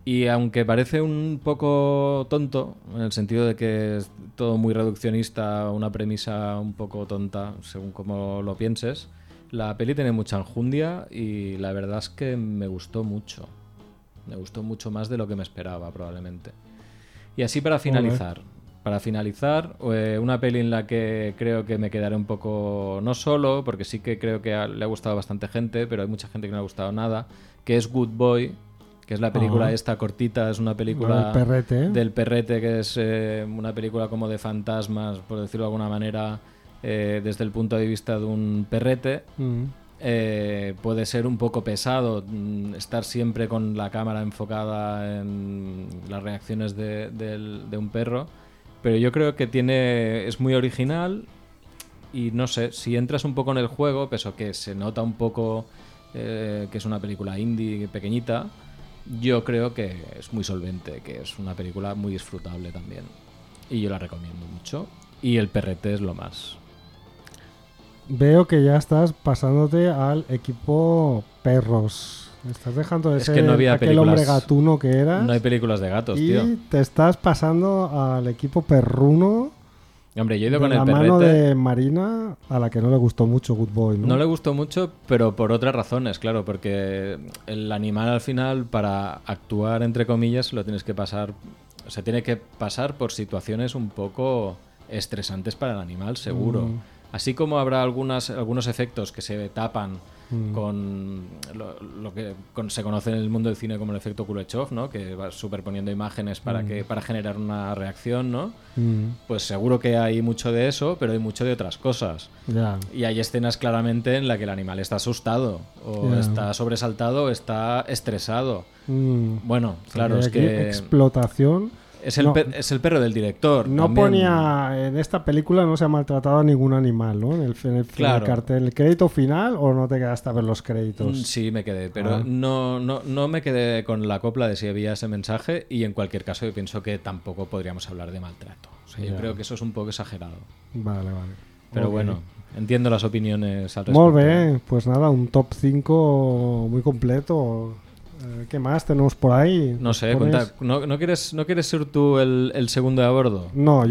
Y aunque parece un poco tonto, en el sentido de que es todo muy reduccionista, una premisa un poco tonta, según como lo pienses, la peli tiene mucha enjundia y la verdad es que me gustó mucho. Me gustó mucho más de lo que me esperaba, probablemente. Y así para finalizar. Una peli en la que creo que me quedaré un poco, no solo, porque sí que creo que le ha gustado a bastante gente, pero hay mucha gente que no le ha gustado nada, que es Good Boy, que es la película esta cortita, es una película del perrete, que es una película como de fantasmas, por decirlo de alguna manera, desde el punto de vista de un perrete. Puede ser un poco pesado estar siempre con la cámara enfocada en las reacciones de un perro, pero yo creo que es muy original y no sé, si entras un poco en el juego, peso que se nota un poco que es una película indie pequeñita, yo creo que es muy solvente, que es una película muy disfrutable también y yo la recomiendo mucho y el perrete es lo más.
Veo que ya estás pasándote al equipo perros. Estás dejando de ser
no había
aquel hombre gatuno que eras.
No hay películas de gatos,
y
tío.
Y te estás pasando al equipo perruno.
Hombre, yo he ido
de
con el
la
perrete.
Mano de Marina, a la que no le gustó mucho Good Boy, ¿no?
No le gustó mucho, pero por otras razones, claro, porque el animal al final, para actuar, entre comillas, lo tienes que pasar. O sea, tiene que pasar por situaciones un poco estresantes para el animal, seguro. Así como habrá algunos efectos que se tapan con lo que se conoce en el mundo del cine como el efecto Kuleshov, ¿no? Que va superponiendo imágenes para generar una reacción, ¿no? Pues seguro que hay mucho de eso, pero hay mucho de otras cosas. Y hay escenas claramente en las que el animal está asustado, o está sobresaltado, o está estresado. Bueno, claro, es que
explotación.
Es el perro del director.
No
también.
Ponía en esta película, no se ha maltratado a ningún animal, ¿no? En el cartel, ¿el crédito final o no te quedaste a ver los créditos?
Sí, me quedé, pero no me quedé con la copla de si había ese mensaje y en cualquier caso yo pienso que tampoco podríamos hablar de maltrato. O sea, yo creo que eso es un poco exagerado.
Vale.
Pero bueno, entiendo las opiniones al respecto.
Muy bien, pues nada, un top 5 muy completo. ¿Qué más tenemos por ahí?
No sé, cuenta, ¿no quieres ser tú el segundo de a bordo?
No,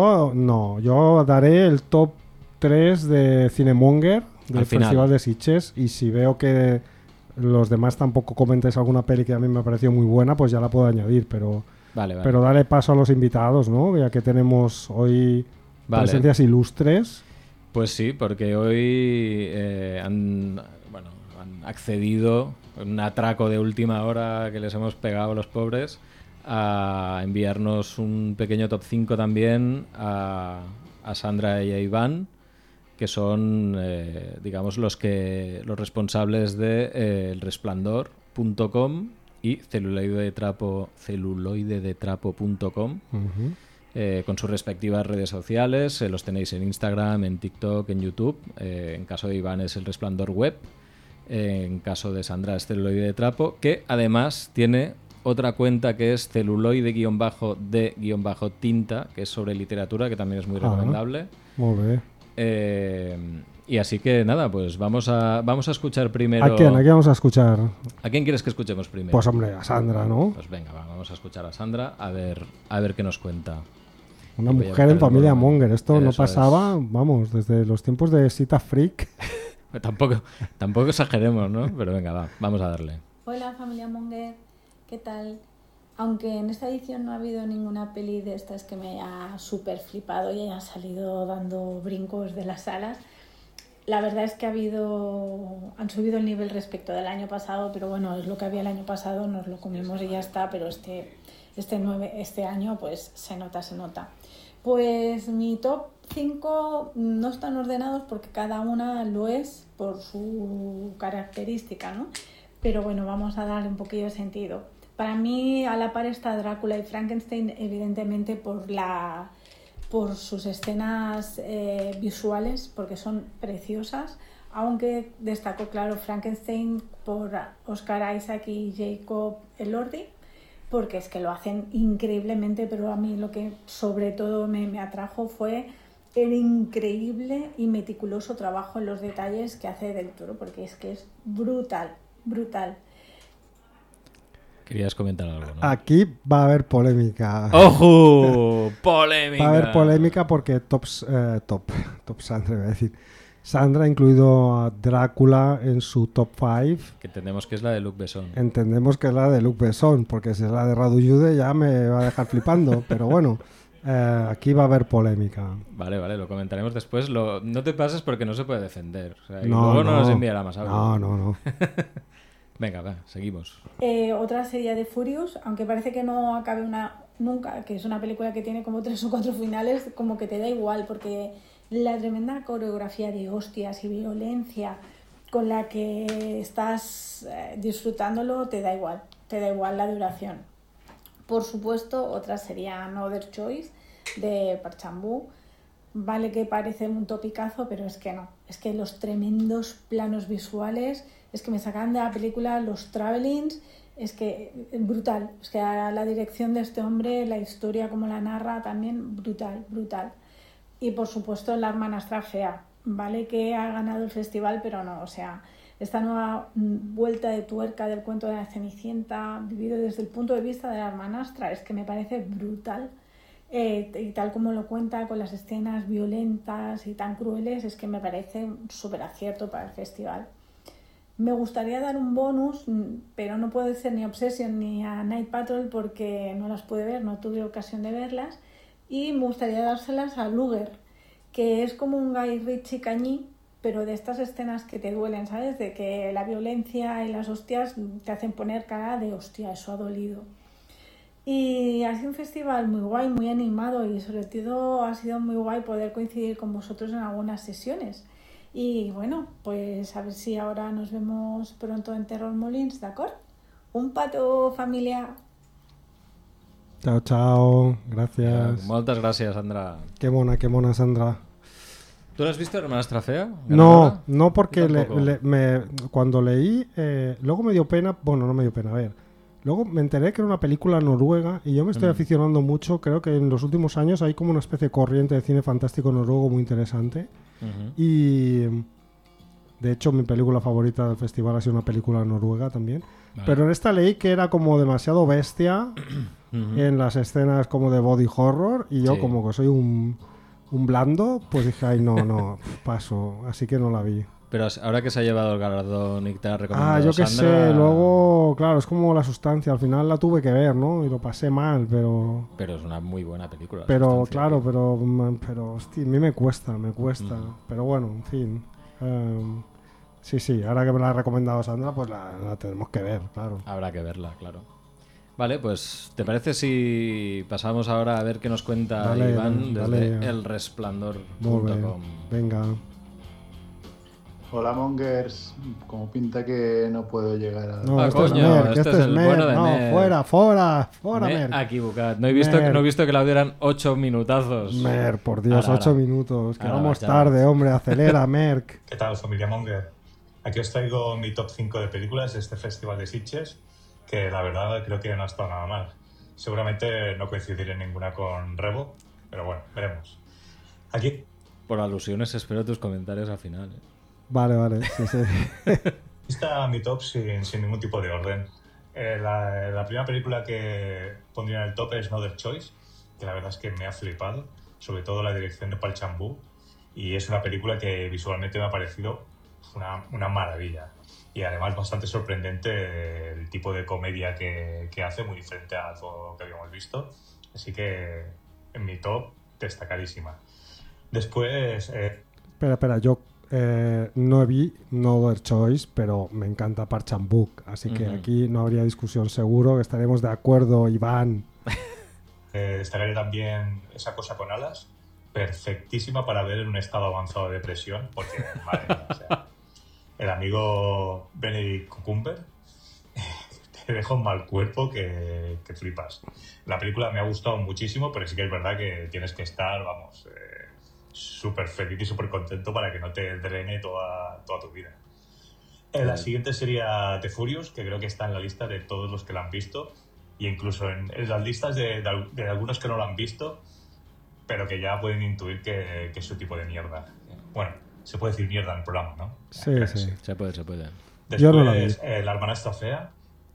yo daré el top 3 de Cinemonger del Festival de Sitges, y si veo que los demás tampoco comentáis alguna peli que a mí me ha parecido muy buena, pues ya la puedo añadir, pero dale paso a los invitados, ¿no? Ya que tenemos hoy presencias ilustres.
Pues sí, porque hoy han accedido, un atraco de última hora que les hemos pegado a los pobres, a enviarnos un pequeño top 5 también a Sandra y a Iván, que son digamos los responsables de elresplandor.com y celuloidedetrapo.com, con sus respectivas redes sociales. Los tenéis en Instagram, en TikTok, en YouTube. En caso de Iván es El Resplandor Web. En caso de Sandra es Celuloide de Trapo, que además tiene otra cuenta que es celuloide-de-tinta, que es sobre literatura, que también es muy recomendable.
Muy bien.
Y así que nada, pues vamos a escuchar primero...
¿A quién vamos a escuchar?
¿A quién quieres que escuchemos primero?
Pues hombre, a Sandra, ¿no?
Pues venga, vamos a escuchar a Sandra a ver qué nos cuenta.
Una mujer en familia Monger. Esto no pasaba, vamos, desde los tiempos de Sita Freak.
Tampoco exageremos, ¿no? Pero venga, vamos a darle.
Hola familia Monger, ¿qué tal? Aunque en esta edición no ha habido ninguna peli de estas que me haya súper flipado y haya salido dando brincos de las salas, la verdad es que han subido el nivel respecto del año pasado, pero bueno, es lo que había el año pasado, nos lo comimos y ya está, pero este año pues se nota. Pues mi top 5 no están ordenados porque cada una lo es por su característica, ¿no? Pero bueno, vamos a darle un poquillo de sentido. Para mí, a la par está Drácula y Frankenstein, evidentemente por sus escenas visuales, porque son preciosas, aunque destacó, claro, Frankenstein por Oscar Isaac y Jacob Elordi, porque es que lo hacen increíblemente, pero a mí lo que sobre todo me atrajo fue el increíble y meticuloso trabajo en los detalles que hace Del Toro, porque es que es brutal.
Querías comentar algo, ¿no?
Aquí va a haber polémica.
¡Ojo! ¡Polémica!
Va a haber polémica porque Top Sandra, iba a decir. Sandra ha incluido a Drácula en su top 5.
Que entendemos que es la de Luc Besson.
Entendemos que es la de Luc Besson, porque si es la de Radu Jude ya me va a dejar flipando. Pero bueno, aquí va a haber polémica.
Vale, lo comentaremos después. No te pases porque no se puede defender. O sea, y luego no nos enviará más audio.
No.
Venga, va, seguimos.
Otra serie de Furious, aunque parece que no acabe nunca, que es una película que tiene como 3 o 4 finales, como que te da igual, porque la tremenda coreografía de hostias y violencia con la que estás disfrutándolo te da igual la duración. Por supuesto, otra sería Another Choice de Park Chan-wook. Vale que parece un topicazo, pero es que no. Es que los tremendos planos visuales, es que me sacan de la película los travelings, es que brutal. Es que la dirección de este hombre, la historia como la narra también, brutal. Y por supuesto La hermanastra fea, vale que ha ganado el festival, pero no, o sea, esta nueva vuelta de tuerca del cuento de la Cenicienta, vivido desde el punto de vista de la hermanastra, es que me parece brutal. Y tal como lo cuenta, con las escenas violentas y tan crueles, es que me parece un súper acierto para el festival. Me gustaría dar un bonus, pero no puedo decir ni Obsession ni a Night Patrol porque no las pude ver, no tuve ocasión de verlas. Y me gustaría dárselas a Luger, que es como un Guy Ritchie cañí, pero de estas escenas que te duelen, ¿sabes? De que la violencia y las hostias te hacen poner cara de hostia, eso ha dolido. Y ha sido un festival muy guay, muy animado y sobre todo ha sido muy guay poder coincidir con vosotros en algunas sesiones. Y bueno, pues a ver si ahora nos vemos pronto en Terror Molins, ¿de acuerdo? Un pato, familia.
Chao, gracias.
Moltes gràcies, Sandra.
Qué mona, Sandra.
¿Tú la has visto, Hermanastra Fea?
No, porque cuando leí, luego me dio pena, bueno, no me dio pena, a ver. Luego me enteré que era una película noruega y yo me estoy aficionando mucho. Creo que en los últimos años hay como una especie de corriente de cine fantástico noruego muy interesante. Y de hecho mi película favorita del festival ha sido una película noruega también. Vale. Pero en esta leí que era como demasiado bestia en las escenas como de body horror y yo como que soy un blando, pues dije, ay no, paso. Así que no la vi.
Pero ahora que se ha llevado el galardón y que te ha recomendado
yo qué
Sandra...
sé, luego, claro, es como La Sustancia, al final la tuve que ver, ¿no? Y lo pasé mal, pero...
Pero es una muy buena película.
Pero, claro, pero hostia, a mí me cuesta. Pero bueno, en fin. Sí, ahora que me la ha recomendado Sandra, pues la tenemos que ver, claro.
Habrá que verla, claro. Vale, pues ¿te parece si pasamos ahora a ver qué nos cuenta Iván desde elresplandor.com?
Venga.
Hola Mongers, como pinta que no puedo llegar a...
No,
este es el
Mer.
bueno de
No,
Mer.
fuera,
Mer. Equivocat. No he visto que el audio eran 8 minutazos.
Mer, por Dios, 8 minutos. Que vamos
ya
tarde, hombre, acelera, Merck.
¿Qué tal, familia Monger? Aquí os traigo mi top 5 de películas de este festival de Sitges, que la verdad creo que no ha estado nada mal. Seguramente no coincidiré ninguna con Rebo, pero bueno, veremos. Aquí...
Por alusiones espero tus comentarios al final.
Vale, sí.
Está mi top sin ningún tipo de orden. La primera película que pondría en el top es Another Choice, que la verdad es que me ha flipado, sobre todo la dirección de Park Chan-wook, y es una película que visualmente me ha parecido una maravilla. Y además bastante sorprendente el tipo de comedia que hace, muy diferente a todo lo que habíamos visto. Así que en mi top, destacadísima. Después...
Espera, yo... no vi Another Choice, pero me encanta Park Chan-wook, así que aquí no habría discusión, seguro que estaremos de acuerdo, Iván.
Destacaré también Esa cosa con alas, perfectísima para ver en un estado avanzado de depresión, porque madre mía, o sea, el amigo Benedict Cumberbatch te deja un mal cuerpo que flipas. La película me ha gustado muchísimo, pero sí que es verdad que tienes que estar, vamos... súper feliz y súper contento para que no te drene toda tu vida. La siguiente sería The Furious, que creo que está en la lista de todos los que la han visto, e incluso en las listas de algunos que no la han visto, pero que ya pueden intuir que es su tipo de mierda. Bueno, se puede decir mierda en el programa, ¿no?
Sí.
Se puede.
Después,
Yo no la vi.
La hermanastra fea,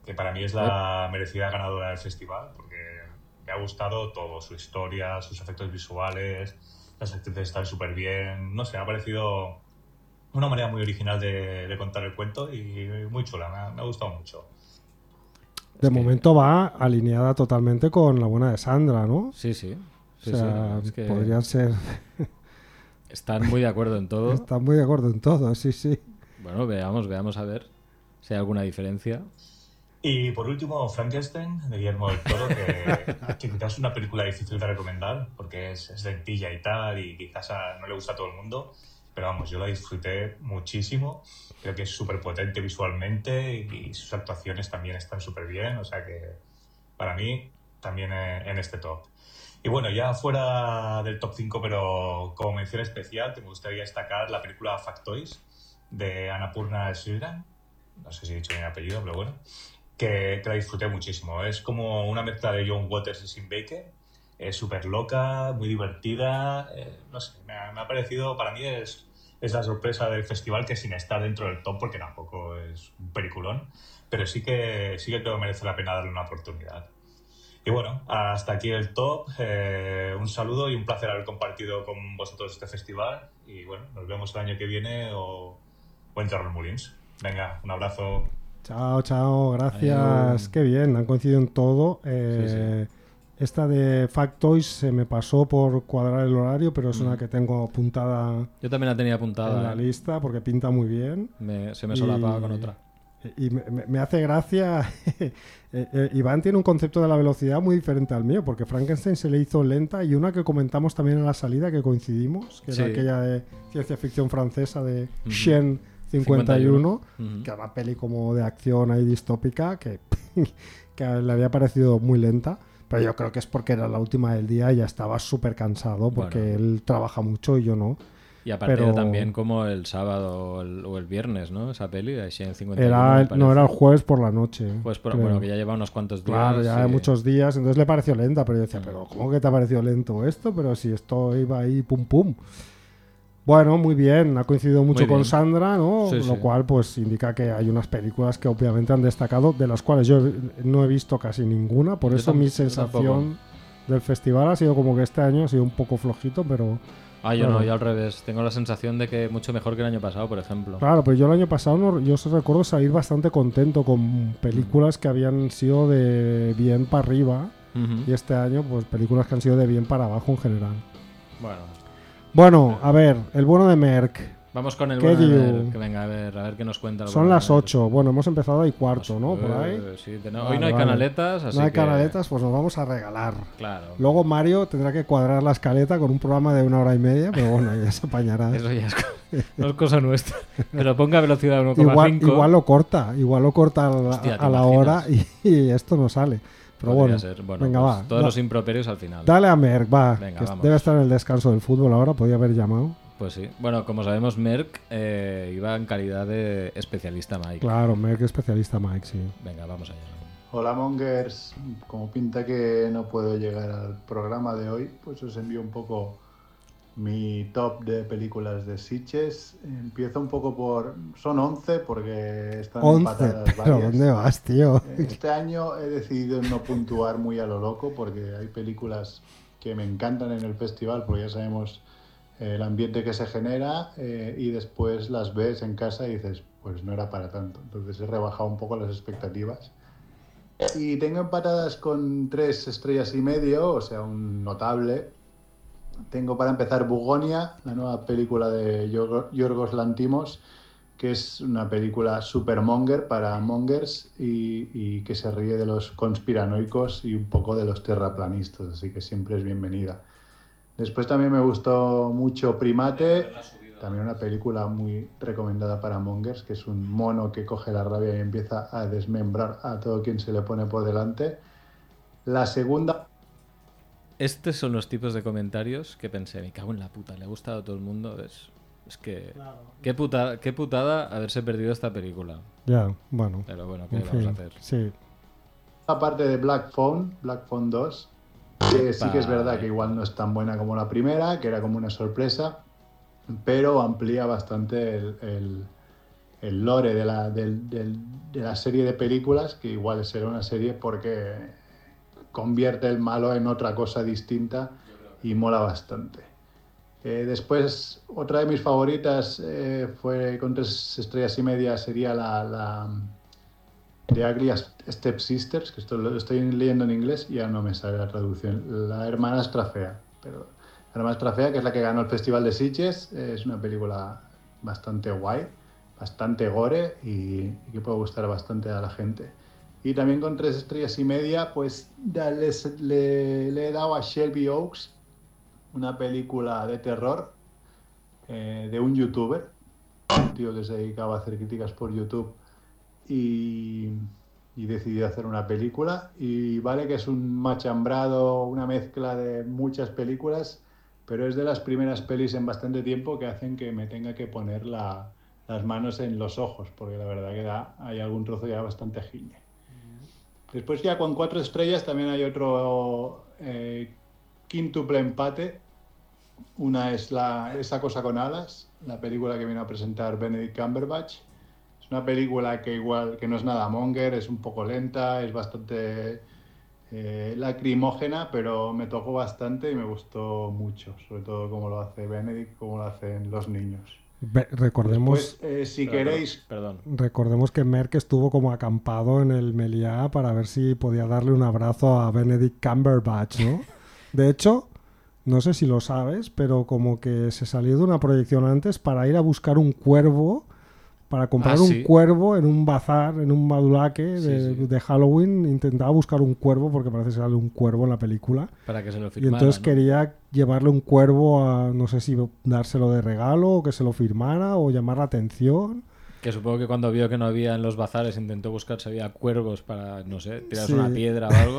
que para mí es la merecida ganadora del festival, porque me ha gustado todo, su historia, sus efectos visuales, las actrices están súper bien, no sé, me ha parecido una manera muy original de contar el cuento y muy chula, me ha gustado mucho.
De momento va alineada totalmente con la buena de Sandra, ¿no?
Sí, sí.
O sea,
es que
podrían ser...
están muy de acuerdo en todo.
Están muy de acuerdo en todo, sí, sí.
Bueno, veamos a ver si hay alguna diferencia.
Y por último, Frankenstein, de Guillermo del Toro, que quizás es una película difícil de recomendar, porque es lentilla y tal, y quizás no le gusta a todo el mundo, pero vamos, yo la disfruté muchísimo. Creo que es súper potente visualmente y sus actuaciones también están súper bien, o sea que para mí también en este top. Y bueno, ya fuera del top 5, pero como mención especial, me gustaría destacar la película Factoys de Annapurna Sriram, no sé si he dicho bien el apellido, pero bueno, que la disfruté muchísimo. Es como una mezcla de John Waters y Sim Baker, es súper loca, muy divertida, no sé, me ha parecido, para mí es la sorpresa del festival, que sin estar dentro del top, porque tampoco es un peliculón, pero sí que creo que merece la pena darle una oportunidad. Y bueno, hasta aquí el top. Un saludo y un placer haber compartido con vosotros este festival. Y bueno, nos vemos el año que viene o entre Remolins. Venga, un abrazo.
Chao, gracias.
Adiós.
Qué bien, han coincidido en todo.
Sí.
Esta de Factoys se me pasó por cuadrar el horario, pero es una que tengo apuntada
Yo también la tenía
en
apuntada.
la lista porque pinta muy bien.
Se me solapaba con otra.
Y me hace gracia. Iván tiene un concepto de la velocidad muy diferente al mío, porque Frankenstein se le hizo lenta, y una que comentamos también en la salida, que coincidimos, que
Sí.
era aquella de ciencia ficción francesa de Shen 51, que era una peli como de acción ahí distópica, que le había parecido muy lenta. Pero yo creo que es porque era la última del día y ya estaba súper cansado, porque
Bueno.
él trabaja mucho y yo no.
Y aparte
Pero-
también como el sábado o el viernes, ¿no? Esa peli de Shen 51.
No era el jueves por la noche.
Pues
creo.
bueno, que ya lleva unos cuantos días.
Claro, ya hay
sí.
muchos días, entonces le pareció lenta, pero yo decía, pero ¿cómo que te ha parecido lento esto? Pero si esto iba ahí pum pum. Bueno, muy bien, ha coincidido mucho
Muy bien.
con Sandra, ¿no?
Sí,
Lo
sí.
cual pues indica que hay unas películas que obviamente han destacado, de las cuales yo no he visto casi ninguna, por
Yo
eso mi
yo
sensación del festival ha sido como que este año ha sido un poco flojito, pero
Yo
claro.
no, yo al revés. Tengo la sensación de que mucho mejor que el año pasado, por ejemplo.
Claro, pero yo el año pasado yo os recuerdo salir bastante contento con películas que habían sido de bien para arriba,
Ujú.
y este año pues películas que han sido de bien para abajo en general.
Bueno,
Bueno, a ver, el bueno de Merck.
vamos con el
¿Qué
bueno de
digo?
Merck, que venga, a ver qué nos cuenta. el
Son
bueno de
las
Merck.
8. Bueno, hemos empezado ahí cuarto, ¿no? Por ahí.
Sí,
Vale,
hoy no hay
vale.
canaletas, así
No hay
que-
canaletas, pues nos vamos a regalar.
Claro.
Luego Mario tendrá que cuadrar la escaleta con un programa de 1 hora y media, pero bueno, ya se apañará.
Eso ya no es cosa nuestra. Pero ponga velocidad 1,5.
Igual lo corta
Hostia, ¿te
a la
imaginas?
hora y esto no sale. Pero
Podría
bueno,
ser. Bueno,
venga,
pues
va.
todos
Da-
los improperios al final.
Dale a Merck, va.
Venga,
que
vamos.
debe estar en el descanso del fútbol ahora, podía haber llamado.
Pues sí. Bueno, como sabemos, Merck iba en calidad de especialista Mike.
Claro, Merck especialista Mike, sí.
Venga, vamos allá.
Hola Mongers, como pinta que no puedo llegar al programa de hoy, pues os envío un poco mi top de películas de Sitges. Empiezo un poco son 11 porque están
11,
empatadas
pero
varias.
¿dónde vas, tío?
Este año he decidido no puntuar muy a lo loco porque hay películas que me encantan en el festival, porque ya sabemos el ambiente que se genera, y después las ves en casa y dices, pues no era para tanto. Entonces he rebajado un poco las expectativas. Y tengo empatadas con 3 estrellas y medio, o sea, un notable. Tengo para empezar Bugonia, la nueva película de Yorgos Lanthimos, que es una película super monger para mongers y que se ríe de los conspiranoicos y un poco de los terraplanistas, así que siempre es bienvenida. Después también me gustó mucho Primate, también una película muy recomendada para mongers, que es un mono que coge la rabia y empieza a desmembrar a todo quien se le pone por delante. La segunda...
Estos son los tipos de comentarios que pensé, me cago en la puta, le ha gustado a todo el mundo. Es que... Qué putada haberse perdido esta película.
Ya, bueno.
Pero bueno, ¿qué
En
vamos a
fin,
hacer?
sí.
Aparte de Black Phone 2, que sí que es verdad que igual no es tan buena como la primera, que era como una sorpresa, pero amplía bastante el lore del de la serie de películas, que igual será una serie porque convierte el malo en otra cosa distinta y mola bastante. Después, otra de mis favoritas fue con 3 estrellas y media, sería la The Ugly Stepsisters, que esto lo estoy leyendo en inglés y ya no me sale la traducción. La hermanastra fea, pero la hermanastra fea, que es la que ganó el Festival de Sitges, es una película bastante guay, bastante gore y que puede gustar bastante a la gente. Y también con 3 estrellas y media, pues le he dado a Shelby Oaks, una película de terror de un youtuber, un tío que se dedicaba a hacer críticas por YouTube y decidió hacer una película. Y vale que es un machambrado, una mezcla de muchas películas, pero es de las primeras pelis en bastante tiempo que hacen que me tenga que poner las manos en los ojos, porque la verdad que hay algún trozo ya bastante giñe. Después ya con 4 estrellas también hay otro quíntuple empate. Una es Esa cosa con alas, la película que viene a presentar Benedict Cumberbatch. Es una película que igual que no es nada monger, es un poco lenta, es bastante lacrimógena, pero me tocó bastante y me gustó mucho, sobre todo cómo lo hace Benedict, cómo lo hacen los niños.
Recordemos,
después, si queréis...
Recordemos que Merck estuvo como acampado en el Meliá para ver si podía darle un abrazo a Benedict Cumberbatch, ¿no? De hecho, no sé si lo sabes, pero como que se salió de una proyección antes para ir a buscar un cuervo, para comprar un cuervo en un bazar, en un badulaque de Halloween. Intentaba buscar un cuervo porque parece que sale un cuervo en la película.
Para que se lo firmara,
y entonces
¿no?
quería llevarle un cuervo a, no sé si dárselo de regalo o que se lo firmara o llamar la atención.
Que supongo que cuando vio que no había en los bazares intentó buscar si había cuervos para, no sé, tirarse una piedra o algo.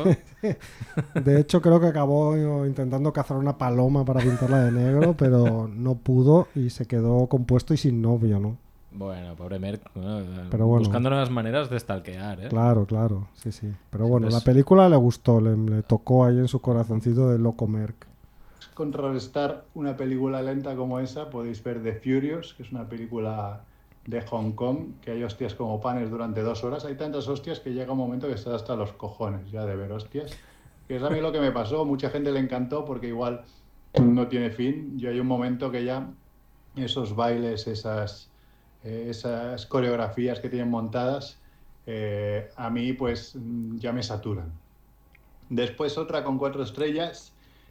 De hecho, creo que acabó intentando cazar una paloma para pintarla de negro, pero no pudo y se quedó compuesto y sin novio, ¿no?
Bueno, pobre Merck, ¿no?
Pero bueno,
buscando nuevas maneras de stalkear, ¿eh?
Claro, sí. Pero bueno, la película le gustó, le tocó ahí en su corazoncito de loco Merck.
Contrarrestar una película lenta como esa, podéis ver The Furious, que es una película de Hong Kong, que hay hostias como panes durante 2 horas. Hay tantas hostias que llega un momento que estás hasta los cojones ya de ver hostias. Que es a mí lo que me pasó. Mucha gente le encantó porque igual no tiene fin. Yo hay un momento que ya esos bailes, esas coreografías que tienen montadas, a mí pues ya me saturan. Después otra con 4 estrellas,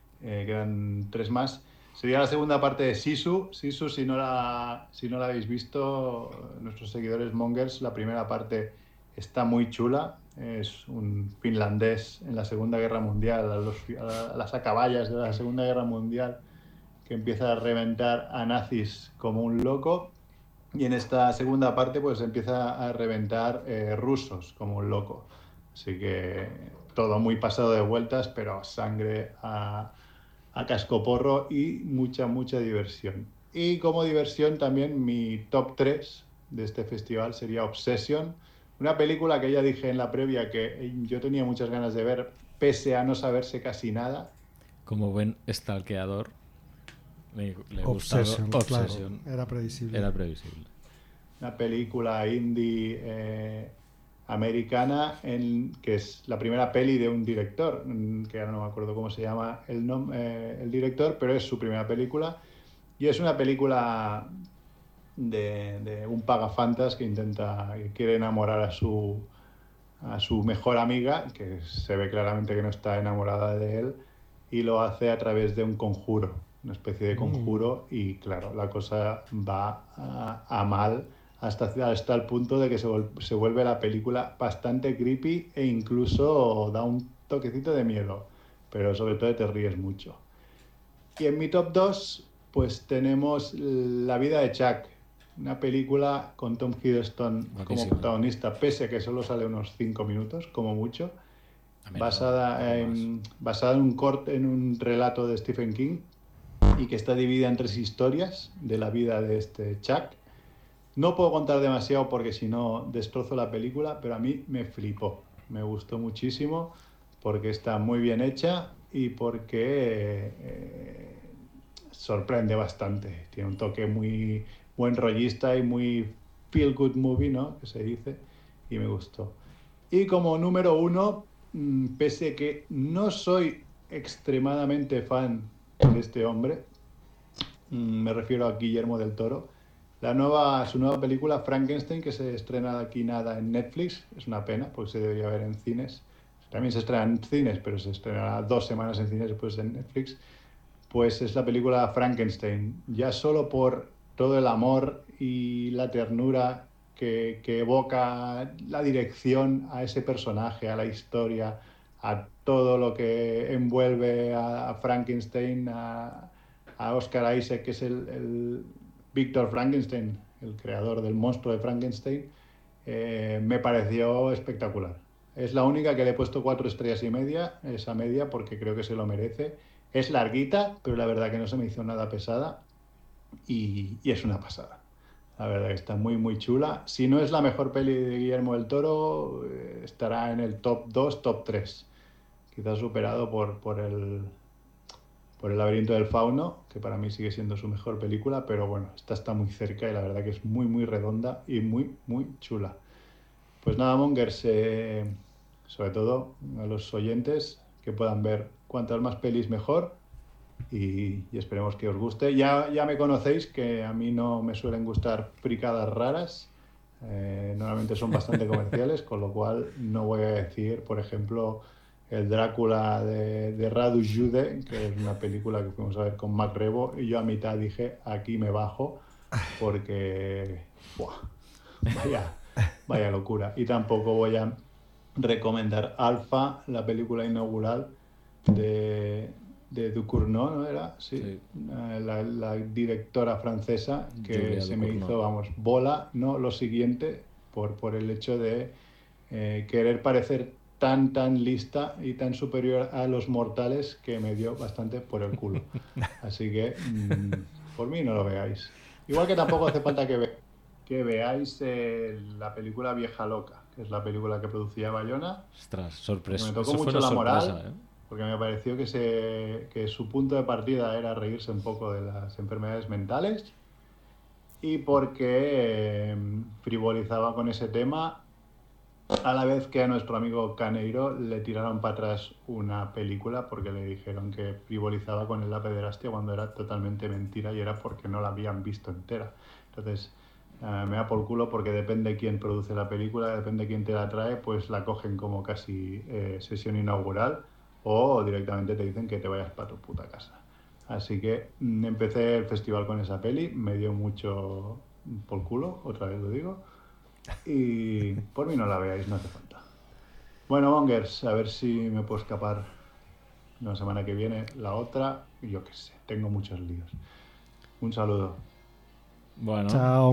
quedan 3 más. Sería la segunda parte de Sisu. Sisu, si no la habéis visto, nuestros seguidores mongers, la primera parte está muy chula. Es un finlandés en la Segunda Guerra Mundial, a las acaballas de la Segunda Guerra Mundial, que empieza a reventar a nazis como un loco. Y en esta segunda parte pues empieza a reventar rusos como un loco. Así que todo muy pasado de vueltas, pero sangre a cascoporro y mucha diversión. Y como diversión también mi top 3 de este festival sería Obsession, una película que ya dije en la previa que yo tenía muchas ganas de ver, pese a no saberse casi nada.
Como buen stalkeador, le
Obsession,
gustaba Obsession.
Claro, era previsible.
Una película indie americana, que es la primera peli de un director, que ahora no me acuerdo cómo se llama el director, pero es su primera película. Y es una película de un pagafantas que quiere enamorar a su mejor amiga, que se ve claramente que no está enamorada de él, y lo hace a través de un conjuro, una especie de conjuro, y claro, la cosa va a mal hasta el punto de que se vuelve la película bastante creepy e incluso da un toquecito de miedo, pero sobre todo te ríes mucho. Y en mi top 2 pues tenemos La vida de Chuck, una película con Tom Hiddleston como protagonista, pese a que solo sale unos 5 minutos, como mucho, basada en un relato de Stephen King y que está dividida en 3 historias de la vida de este Chuck. No puedo contar demasiado porque si no destrozo la película, pero a mí me flipó, me gustó muchísimo porque está muy bien hecha y porque sorprende bastante. Tiene un toque muy buen rollista y muy feel good movie, ¿no? Que se dice. y me gustó. Y como número 1, pese a que no soy extremadamente fan de este hombre, me refiero a Guillermo del Toro, su nueva película Frankenstein, que se estrena aquí nada en Netflix, es una pena porque se debería ver en cines, también se estrena en cines, pero se estrenará 2 semanas en cines después en Netflix, pues es la película Frankenstein, ya solo por todo el amor y la ternura que evoca la dirección a ese personaje, a la historia, a todo lo que envuelve a Frankenstein, a Oscar Isaac, que es el Víctor Frankenstein, el creador del monstruo de Frankenstein, me pareció espectacular. Es la única que le he puesto 4 estrellas y media, esa media, porque creo que se lo merece. Es larguita, pero la verdad que no se me hizo nada pesada y es una pasada. La verdad que está muy, muy chula. Si no es la mejor peli de Guillermo del Toro, estará en el top 2, top 3. Quizás superado por el laberinto del fauno, que para mí sigue siendo su mejor película, pero bueno, esta está muy cerca y la verdad que es muy, muy redonda y muy, muy chula. Pues nada, Mongers, sobre todo a los oyentes, que puedan ver cuantas más pelis mejor y esperemos que os guste. Ya me conocéis, que a mí no me suelen gustar fricadas raras, normalmente son bastante comerciales, con lo cual no voy a decir, por ejemplo, el Drácula de Radu Jude, que es una película que fuimos a ver con Mac Rebo, y yo a mitad dije, aquí me bajo, porque vaya locura. Y tampoco voy a recomendar Alpha, la película inaugural de Ducournau, ¿no era? Sí. La directora francesa, que
Julia
se
Ducournau.
me hizo, bola, ¿no? Lo siguiente, por el hecho de querer parecer tan lista y tan superior a los mortales, que me dio bastante por el culo. Así que, por mí no lo veáis. Igual que tampoco hace falta que veáis la película Vieja Loca, que es la película que producía Bayona.
Ostras, sorpresa.
Me tocó
Eso fue
mucho
una
la moral,
sorpresa, ¿eh?
porque me pareció que su punto de partida era reírse un poco de las enfermedades mentales y porque frivolizaba con ese tema, a la vez que a nuestro amigo Caneiro le tiraron para atrás una película porque le dijeron que frivolizaba con la pederastia cuando era totalmente mentira y era porque no la habían visto entera. Entonces, me da por culo, porque depende quién produce la película, depende quién te la trae, pues la cogen como casi sesión inaugural o directamente te dicen que te vayas para tu puta casa. Así que empecé el festival con esa peli, me dio mucho por culo, otra vez lo digo, y por mí no la veáis, no hace falta. Bueno, Mongers, a ver si me puedo escapar la semana que viene, la otra, yo qué sé, tengo muchos líos. Un saludo.
Bueno,
Chao,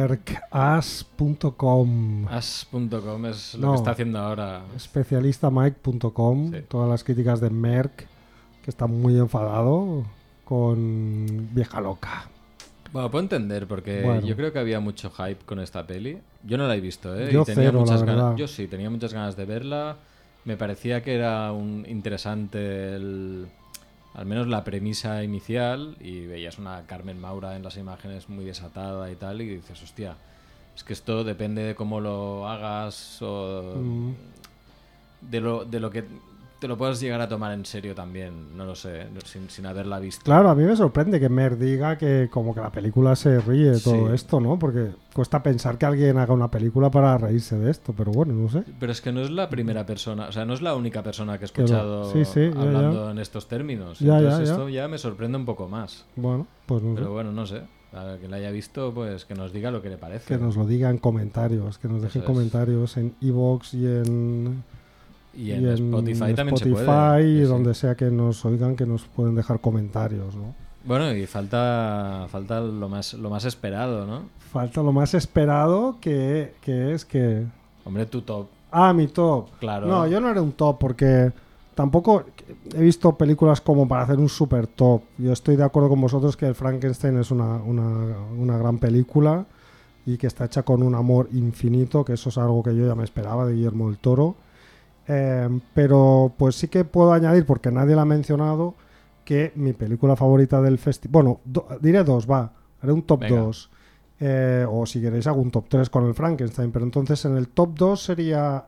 mercas.com.
as.com es lo
No.
que está haciendo ahora.
Especialistamike.com.
Sí.
Todas las críticas de Merck, que está muy enfadado con Vieja Loca.
Bueno, puedo entender, porque
Bueno.
yo creo que había mucho hype con esta peli. Yo no la he visto, ¿eh?
Yo
Y tenía
cero, la
muchas
verdad.
ganas. Yo sí, tenía muchas ganas de verla. Me parecía que era interesante al menos la premisa inicial, y veías una Carmen Maura en las imágenes muy desatada y tal, y dices, hostia, es que esto depende de cómo lo hagas o de lo que te lo puedas llegar a tomar en serio también, no lo sé, sin haberla visto.
Claro, a mí me sorprende que Merck diga que como que la película se ríe de todo
Sí.
esto, ¿no? Porque cuesta pensar que alguien haga una película para reírse de esto, pero bueno, no sé.
Pero es que no es la primera persona, o sea, no es la única persona que he
Que no.
escuchado
Sí, sí, ya,
hablando
ya.
en estos términos.
Ya,
Entonces
ya.
esto ya me sorprende un poco más.
Bueno, pues no sé.
Pero bueno, no sé. A quien la haya visto, pues que nos diga lo que le parece.
Que nos lo diga en comentarios, que nos dejen
Eso es.
comentarios en iVoox y en
Spotify también se
Spotify,
puede.
y
Sí, sí.
donde sea que nos oigan, que nos pueden dejar comentarios, ¿no?
Bueno, y falta lo más esperado, ¿no?
Falta lo más esperado, que es que...
Hombre, tu top.
Ah, mi top.
Claro.
No, yo no haré un top porque tampoco he visto películas como para hacer un super top. Yo estoy de acuerdo con vosotros que el Frankenstein es una gran película y que está hecha con un amor infinito, que eso es algo que yo ya me esperaba de Guillermo del Toro. Pero pues sí que puedo añadir, porque nadie la ha mencionado, que mi película favorita del festival... Bueno, diré dos, va. Haré un top
Venga.
2. O si queréis hago un top 3 con el Frankenstein, pero entonces en el top 2 sería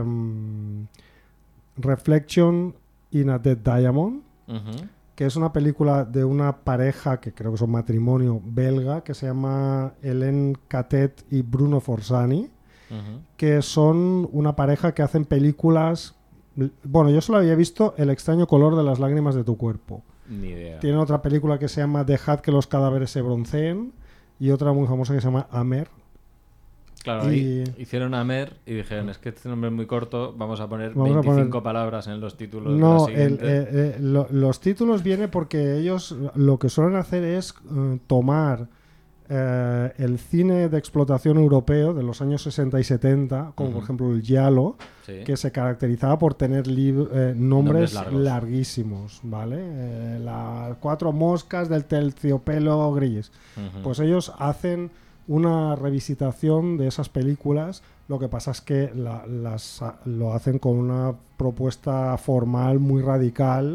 Reflection in a Dead Diamond, que es una película de una pareja que creo que es un matrimonio belga que se llama Hélène Catet y Bruno Forzani, que son una pareja que hacen películas. Bueno, yo solo había visto El extraño color de las lágrimas de tu cuerpo.
Ni idea.
Tiene otra película que se llama Dejad que los cadáveres se bronceen y otra muy famosa que se llama Amer.
Claro, ahí hicieron Amer y dijeron, es que este nombre es muy corto, vamos a poner 25 palabras en los títulos.
No,
de la siguiente.
los títulos viene porque ellos lo que suelen hacer es tomar el cine de explotación europeo de los años 60 y 70, como por ejemplo el Giallo,
Sí.
que se caracterizaba por tener nombres
largos.
larguísimos, ¿vale? Las 4 moscas del terciopelo gris. Pues ellos hacen una revisitación de esas películas, lo que pasa es que lo hacen con una propuesta formal muy radical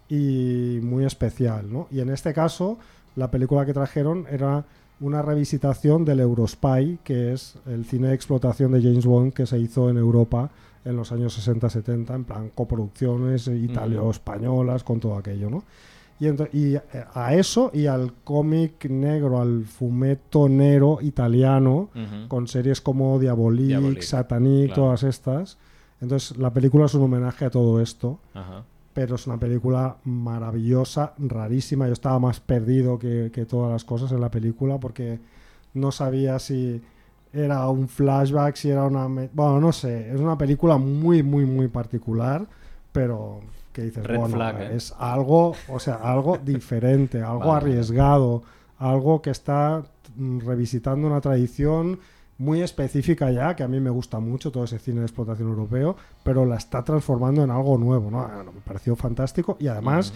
y muy especial, ¿no? Y en este caso, la película que trajeron era una revisitación del Eurospy, que es el cine de explotación de James Bond que se hizo en Europa en los años 60-70, en plan coproducciones italo-españolas con todo aquello, ¿no? Y a eso y al cómic negro, al fumetto nero italiano, con series como Diabolique, Satanic,
claro.
todas estas. Entonces la película es un homenaje a todo esto.
Ajá.
Pero es una película maravillosa, rarísima. Yo estaba más perdido que todas las cosas en la película porque no sabía si era un flashback, si era una... Bueno, no sé. Es una película muy, muy, muy particular, pero que dices,
Red
bueno,
flag,
es algo, o sea, algo diferente, algo arriesgado, algo que está revisitando una tradición muy específica ya, que a mí me gusta mucho todo ese cine de explotación europeo, pero la está transformando en algo nuevo, ¿no? Me pareció fantástico y además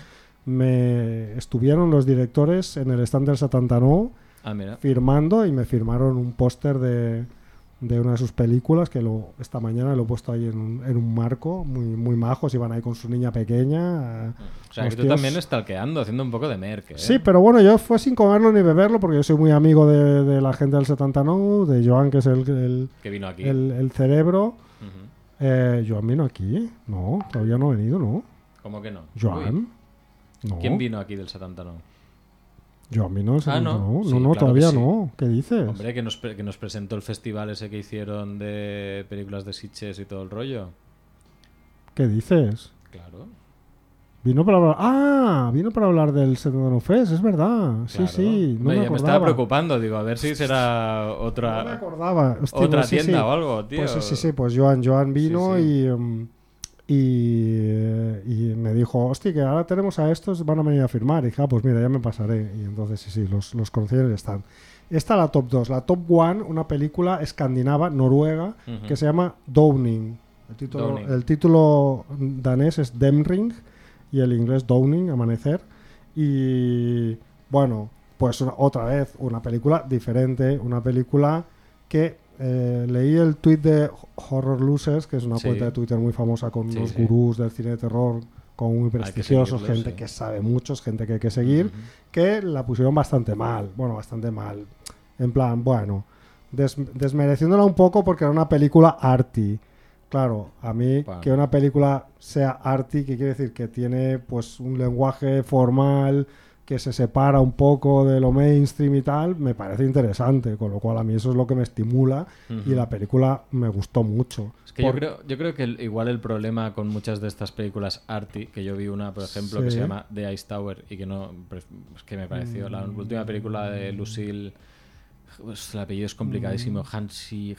me estuvieron los directores en el stand del 79 firmando y me firmaron un póster de una de sus películas que esta mañana lo he puesto ahí en un marco, muy, muy majos, iban ahí con su niña pequeña.
O sea, que tú también stalkeando, haciendo un poco de merque, ¿eh?
Sí, pero bueno, yo fue sin comerlo ni beberlo porque yo soy muy amigo de la gente del 79, de Joan, que es el
que vino aquí.
El cerebro. Joan vino aquí, no, todavía no ha venido, ¿no?
¿Cómo que no?
Joan, no.
¿Quién vino aquí del 79?
Joan vino del 79,
no. Sí,
no,
claro
todavía
que sí.
no. ¿Qué dices?
Hombre, que nos presentó el festival ese que hicieron de películas de Sitges y todo el rollo.
¿Qué dices?
Claro.
Vino para hablar del 79 Fest, es verdad.
Claro.
Sí, no
me
me
estaba preocupando, digo, a ver si será otra,
no me acordaba. Hostia,
otra
pues sí,
tienda
sí.
o algo, tío.
Pues sí, pues Joan vino
Sí.
y me dijo, hostia, que ahora tenemos a estos, van a venir a firmar. Y dije, pues mira, ya me pasaré. Y entonces sí, los conocieron y están. Esta la top 2. La top 1, una película escandinava, noruega, que se llama Downing. El título danés es Demring y el inglés Downing, amanecer. Y bueno, pues otra vez una película diferente, una película que leí el tweet de Horror Losers, que es una cuenta de Twitter muy famosa con unos gurús del cine de terror como muy prestigiosos, gente que sabe mucho, gente que hay que seguir, que la pusieron bastante mal, en plan, bueno, desmereciéndola un poco porque era una película arty. Claro, a mí que una película sea arty, ¿qué quiere decir? Que tiene pues un lenguaje formal que se separa un poco de lo mainstream y tal, me parece interesante, con lo cual a mí eso es lo que me estimula y la película me gustó mucho.
Es que yo creo que igual el problema con muchas de estas películas arty, que yo vi una, por ejemplo, que se llama The Ice Tower y que no, es que me pareció la última película de Lucille, pues el apellido es complicadísimo, Hansi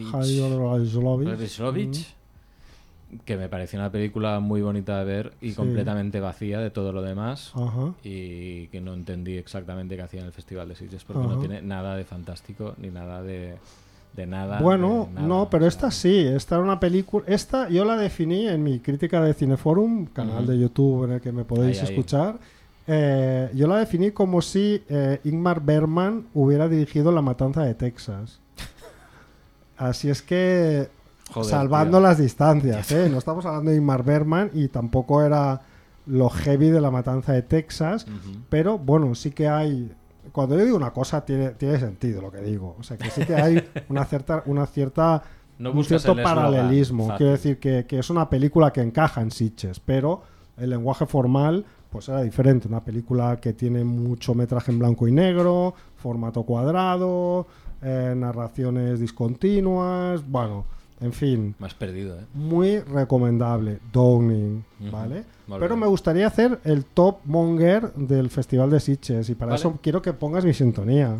Hanovich, que me pareció una película muy bonita de ver y completamente vacía de todo lo demás. Y que no entendí exactamente qué hacía en el Festival de Sitges porque no tiene nada de fantástico ni nada de nada.
Bueno,
de nada,
no, pero esta sí, esta era una película. Esta yo la definí en mi crítica de Cineforum, canal de YouTube en el que me podéis escuchar. Yo la definí como si Ingmar Bergman hubiera dirigido La Matanza de Texas. Así es que,
joder,
salvando
tío,
las distancias, no estamos hablando de Ingmar Bergman y tampoco era lo heavy de La Matanza de Texas, pero bueno, sí que hay cuando yo digo una cosa tiene sentido lo que digo. O sea, que sí que hay una cierta
No
un
buscas
cierto
el eslogan
paralelismo.
fácil.
Quiero decir que es una película que encaja en Sitges, pero el lenguaje formal pues era diferente. Una película que tiene mucho metraje en blanco y negro, formato cuadrado, narraciones discontinuas, bueno, en fin.
Me has perdido, ¿eh?
Muy recomendable, Downing, ¿vale?
Muy
Pero
bien.
me gustaría hacer el top monger del Festival de Sitges y para
Vale.
eso quiero que pongas mi sintonía.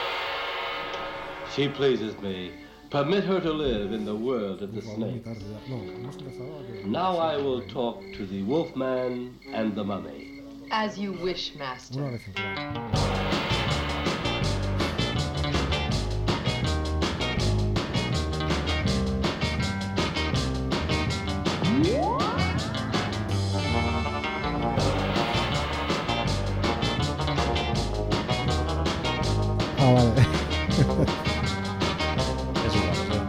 She pleases me. Permit her to live in the world of the snake. Now I will talk to the wolfman and the mummy.
As you wish, master.
Una vez en cuando. Ah, vale.
Es igual, sí.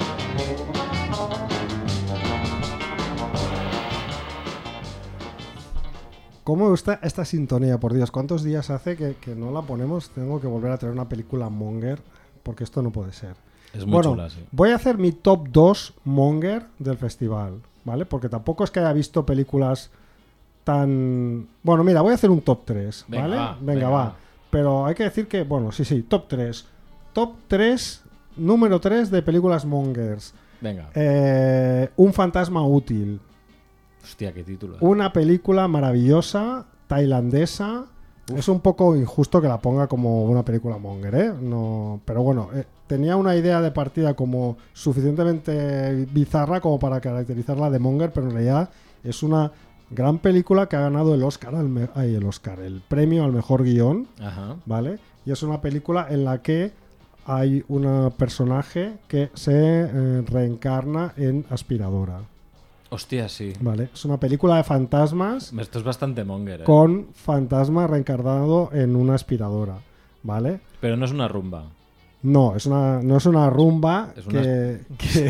¿Cómo me gusta esta sintonía? Por Dios, ¿cuántos días hace que no la ponemos? Tengo que volver a traer una película monger, porque esto no puede ser.
Es muy
Bueno,
chula, sí.
voy a hacer mi top 2 monger del festival, ¿vale? Porque tampoco es que haya visto películas tan... Bueno, mira, voy a hacer un top 3,
Venga,
¿vale?
va,
Venga,
venga,
va.
va.
Pero hay que decir que, bueno, sí, top 3. Top 3, número 3 de películas mongers.
Venga.
Un fantasma útil.
Hostia, qué título.
Una película maravillosa, tailandesa. Es un poco injusto que la ponga como una película monger, ¿eh? No, pero bueno, tenía una idea de partida como suficientemente bizarra como para caracterizarla de monger, pero en realidad es una gran película que ha ganado el Oscar, el premio al mejor guión,
Ajá.
¿vale? Y es una película en la que hay un personaje que se reencarna en aspiradora.
Hostia, sí.
¿Vale? Es una película de fantasmas
Esto es bastante monger, ¿eh?
con fantasma reencarnado en una aspiradora, ¿vale?
Pero no es una rumba.
No es una rumba
Es una-
que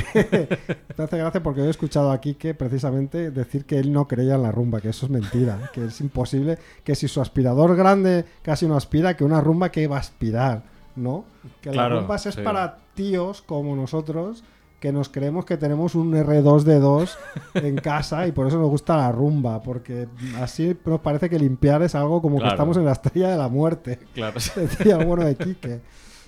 te hace gracia porque he escuchado aquí que precisamente decir que él no creía en la rumba, que eso es mentira, que es imposible, que si su aspirador grande casi no aspira, que una rumba que va a aspirar, ¿no? Que
Claro,
las rumbas es
sí.
para tíos como nosotros que nos creemos que tenemos un R2D2 en casa y por eso nos gusta la rumba, porque así nos parece que limpiar es algo como que
Claro.
estamos en la estrella de la muerte.
Claro.
Decía bueno de Quique.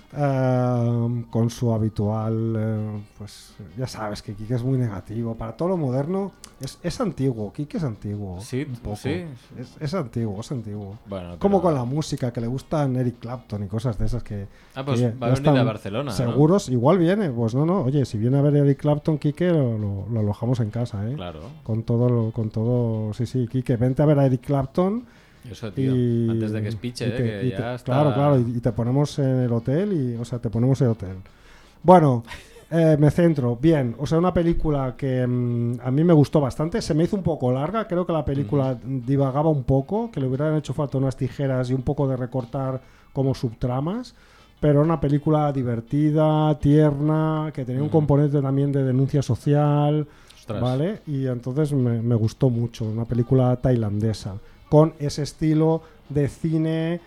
Con su habitual pues ya sabes que Quique es muy negativo para todo lo moderno. Es antiguo, Quique es antiguo.
Sí,
un poco.
sí.
Es antiguo.
Bueno,
Como
pero-
con la música, que le gustan Eric Clapton y cosas de esas que...
Ah, pues
oye,
va a
ya
venir a
están
Barcelona, ¿no?
seguros, igual viene. Pues no, oye, si viene a ver Eric Clapton, Quique, lo alojamos en casa, ¿eh?
Claro.
Con todo, sí, Quique, vente a ver a Eric Clapton.
Eso, tío.
Y,
Antes de que speech,
y te-
que
y
ya
te-
está...
Claro, y te ponemos en el hotel, te ponemos en el hotel. Bueno, me centro. Bien, o sea, una película que a mí me gustó bastante. Se me hizo un poco larga, creo que la película divagaba un poco, que le hubieran hecho falta unas tijeras y un poco de recortar como subtramas. Pero una película divertida, tierna, que tenía un componente también de denuncia social,
Ostras.
¿vale? Y entonces me gustó mucho. Una película tailandesa con ese estilo de cine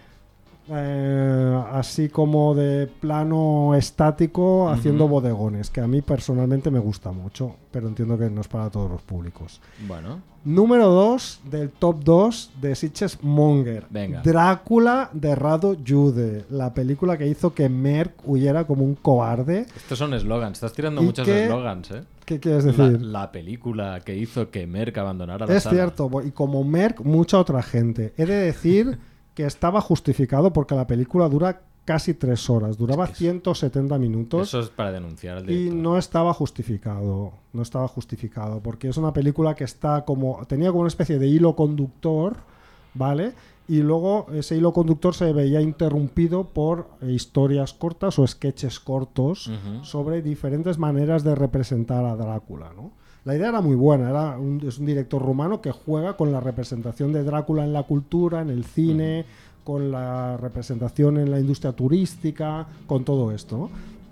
así como de plano estático haciendo bodegones, que a mí personalmente me gusta mucho, pero entiendo que no es para todos los públicos.
Bueno,
Número 2 del top 2 de Sitges Monger.
Venga.
Drácula de Rado Jude, la película que hizo que Merck huyera como un cobarde.
estos son eslogans. Estás tirando
¿Y
muchos
qué-
eslogans, ¿eh?
¿Qué quieres decir?
La película que hizo que Merck abandonara la
Es
sala.
cierto, y como Merck, mucha otra gente. He de decir que estaba justificado porque la película dura casi 3 horas, duraba 170 minutos
Eso es para denunciar al
y
director.
no estaba justificado. No estaba justificado porque es una película que tenía como una especie de hilo conductor, ¿vale? Y luego ese hilo conductor se veía interrumpido por historias cortas o sketches cortos sobre diferentes maneras de representar a Drácula, ¿no? La idea era muy buena, es un director rumano que juega con la representación de Drácula en la cultura, en el cine, con la representación en la industria turística, con todo esto, ¿no?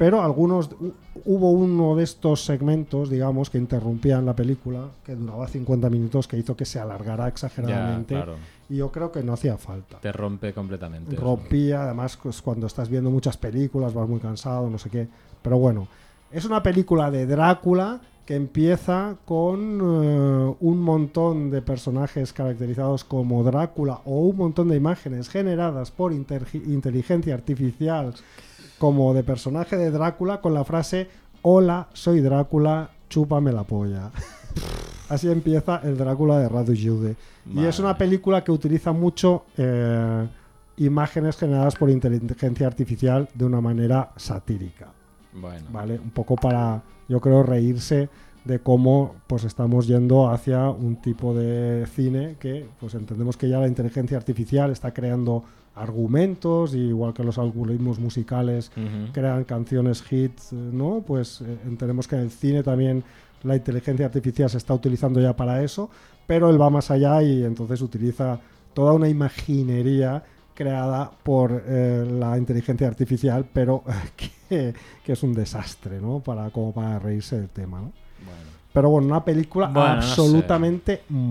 pero hubo uno de estos segmentos, digamos, que interrumpían la película, que duraba 50 minutos, que hizo que se alargara exageradamente.
Ya, claro.
Y yo creo que no hacía falta.
Te rompe completamente.
Rompía, además, pues, cuando estás viendo muchas películas, vas muy cansado, no sé qué. Pero bueno, es una película de Drácula que empieza con un montón de personajes caracterizados como Drácula o un montón de imágenes generadas por inteligencia artificial como de personaje de Drácula con la frase "Hola, soy Drácula, chúpame la polla". Así empieza el Drácula de Radu Jude. Y es una película que utiliza mucho imágenes generadas por inteligencia artificial de una manera satírica.
Bueno.
¿Vale? Un poco para, yo creo, reírse de cómo pues estamos yendo hacia un tipo de cine que pues entendemos que ya la inteligencia artificial está creando argumentos, igual que los algoritmos musicales crean canciones hits, ¿no? Pues entendemos que en el cine también la inteligencia artificial se está utilizando ya para eso, pero él va más allá y entonces utiliza toda una imaginería creada por la inteligencia artificial, pero que es un desastre, ¿no? Como para reírse del tema, ¿no?
Bueno.
Pero bueno, una película absolutamente
no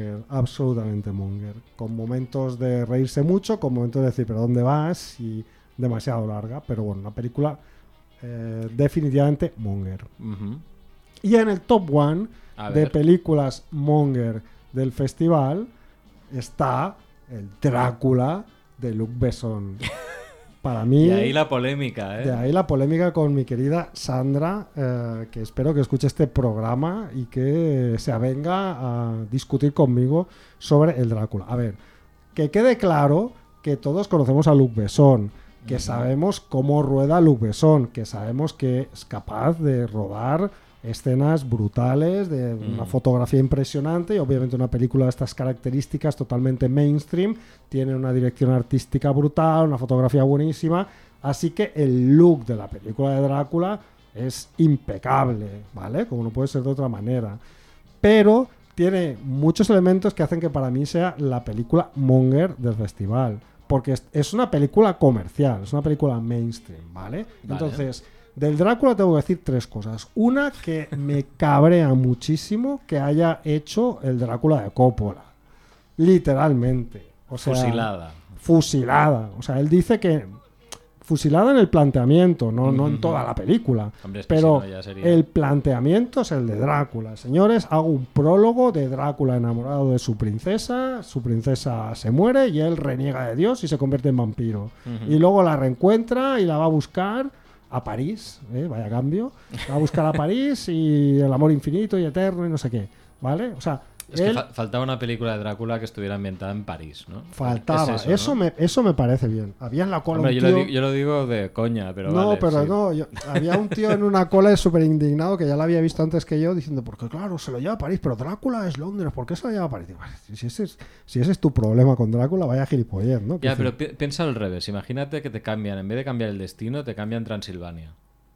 monger, con momentos de reírse mucho, con momentos de decir, ¿pero dónde vas? Y demasiado larga, pero bueno, una película definitivamente monger. Y en el top one de películas monger del festival está el Drácula de Luc Besson. Para mí...
De ahí la polémica, ¿eh?
De ahí la polémica con mi querida Sandra, que espero que escuche este programa y que se avenga a discutir conmigo sobre el Drácula. A ver, que quede claro que todos conocemos a Luc Besson, que sabemos cómo rueda Luc Besson, que sabemos que es capaz de rodar escenas brutales, de una fotografía impresionante y obviamente una película de estas características totalmente mainstream, tiene una dirección artística brutal, una fotografía buenísima, así que el look de la película de Drácula es impecable, ¿vale? Como no puede ser de otra manera, pero tiene muchos elementos que hacen que para mí sea la película monger del festival, porque es una película comercial, es una película mainstream, ¿vale? Entonces... Del Drácula tengo que decir tres cosas. Una, que me cabrea muchísimo que haya hecho el Drácula de Coppola. Literalmente. O sea, fusilada. O sea, él dice que... Fusilada en el planteamiento, no en toda la película.
Hombre, es que
pero
si no, ya sería...
el planteamiento es el de Drácula. Señores, hago un prólogo de Drácula enamorado de su princesa se muere y él reniega de Dios y se convierte en vampiro. Y luego la reencuentra y la va a buscar... a París, vaya cambio, va a buscar a París y el amor infinito y eterno y no sé qué, ¿vale? O sea,
es que faltaba una película de Drácula que estuviera ambientada en París, ¿no?
Faltaba,
es eso, ¿no?
Eso me parece bien. Había en la cola
Hombre,
un tío...
yo lo digo de coña, pero
no,
vale.
Pero
sí.
no, había un tío en una cola súper indignado que ya la había visto antes que yo, diciendo, porque claro, se lo lleva a París, pero Drácula es Londres, ¿por qué se lo lleva a París? Digo, si ese es tu problema con Drácula, vaya gilipollez, ¿no?
Ya, pero piensa al revés. Imagínate que te cambian, en vez de cambiar el destino, te cambian Transilvania.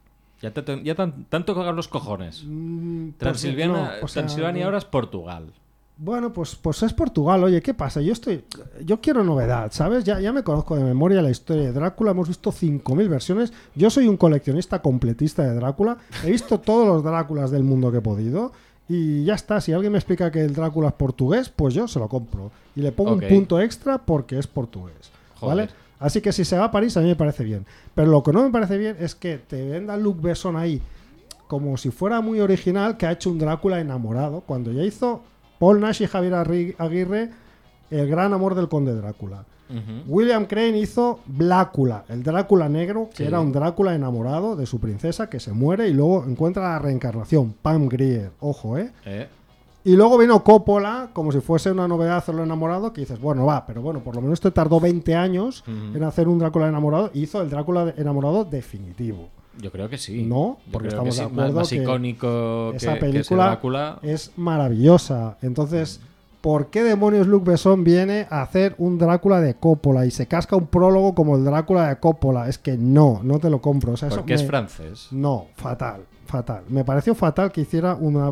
Ya tanto cagan los cojones. Transilvania ahora es Portugal.
Bueno, pues es Portugal. Oye, ¿qué pasa? Yo quiero novedad, ¿sabes? Ya me conozco de memoria la historia de Drácula. Hemos visto 5.000 versiones. Yo soy un coleccionista completista de Drácula. He visto todos los Dráculas del mundo que he podido. Y ya está. Si alguien me explica que el Drácula es portugués, pues yo se lo compro. Y le pongo un punto extra porque es portugués. ¿Vale?
Joder.
Así que si se va a París, a mí me parece bien. Pero lo que no me parece bien es que te venda Luc Besson ahí como si fuera muy original, que ha hecho un Drácula enamorado, cuando ya hizo Paul Nash y Javier Aguirre El gran amor del conde Drácula. William Crane hizo Blácula, el Drácula negro, que era un Drácula enamorado de su princesa que se muere y luego encuentra la reencarnación, Pam Grier, ojo, Y luego vino Coppola, como si fuese una novedad hacerlo enamorado, que dices, bueno, pero bueno, por lo menos te tardó 20 años en hacer un Drácula enamorado y hizo el Drácula enamorado definitivo.
Yo creo que sí.
No, porque estamos de acuerdo
más
que
icónico
esa
que
película
ese Drácula
es maravillosa. Entonces, ¿por qué demonios Luc Besson viene a hacer un Drácula de Coppola y se casca un prólogo como el Drácula de Coppola? Es que no te lo compro. O sea,
porque es francés.
No, fatal. Me pareció fatal que hiciera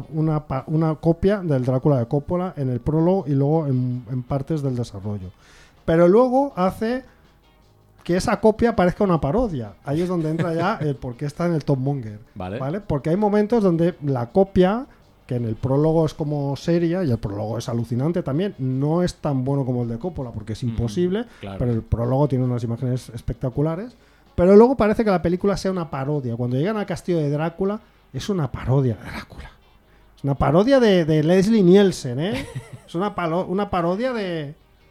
una copia del Drácula de Coppola en el prólogo y luego en partes del desarrollo. Pero luego hace que esa copia parezca una parodia. Ahí es donde entra ya el por qué está en el Top Monger.
Vale.
Porque hay momentos donde la copia, que en el prólogo es como seria, y el prólogo es alucinante también, no es tan bueno como el de Coppola, porque es imposible,
claro.
Pero el prólogo tiene unas imágenes espectaculares. Pero luego parece que la película sea una parodia. Cuando llegan al castillo de Drácula, es una parodia de Drácula. Es una parodia de Leslie Nielsen, ¿eh? Es una parodia de...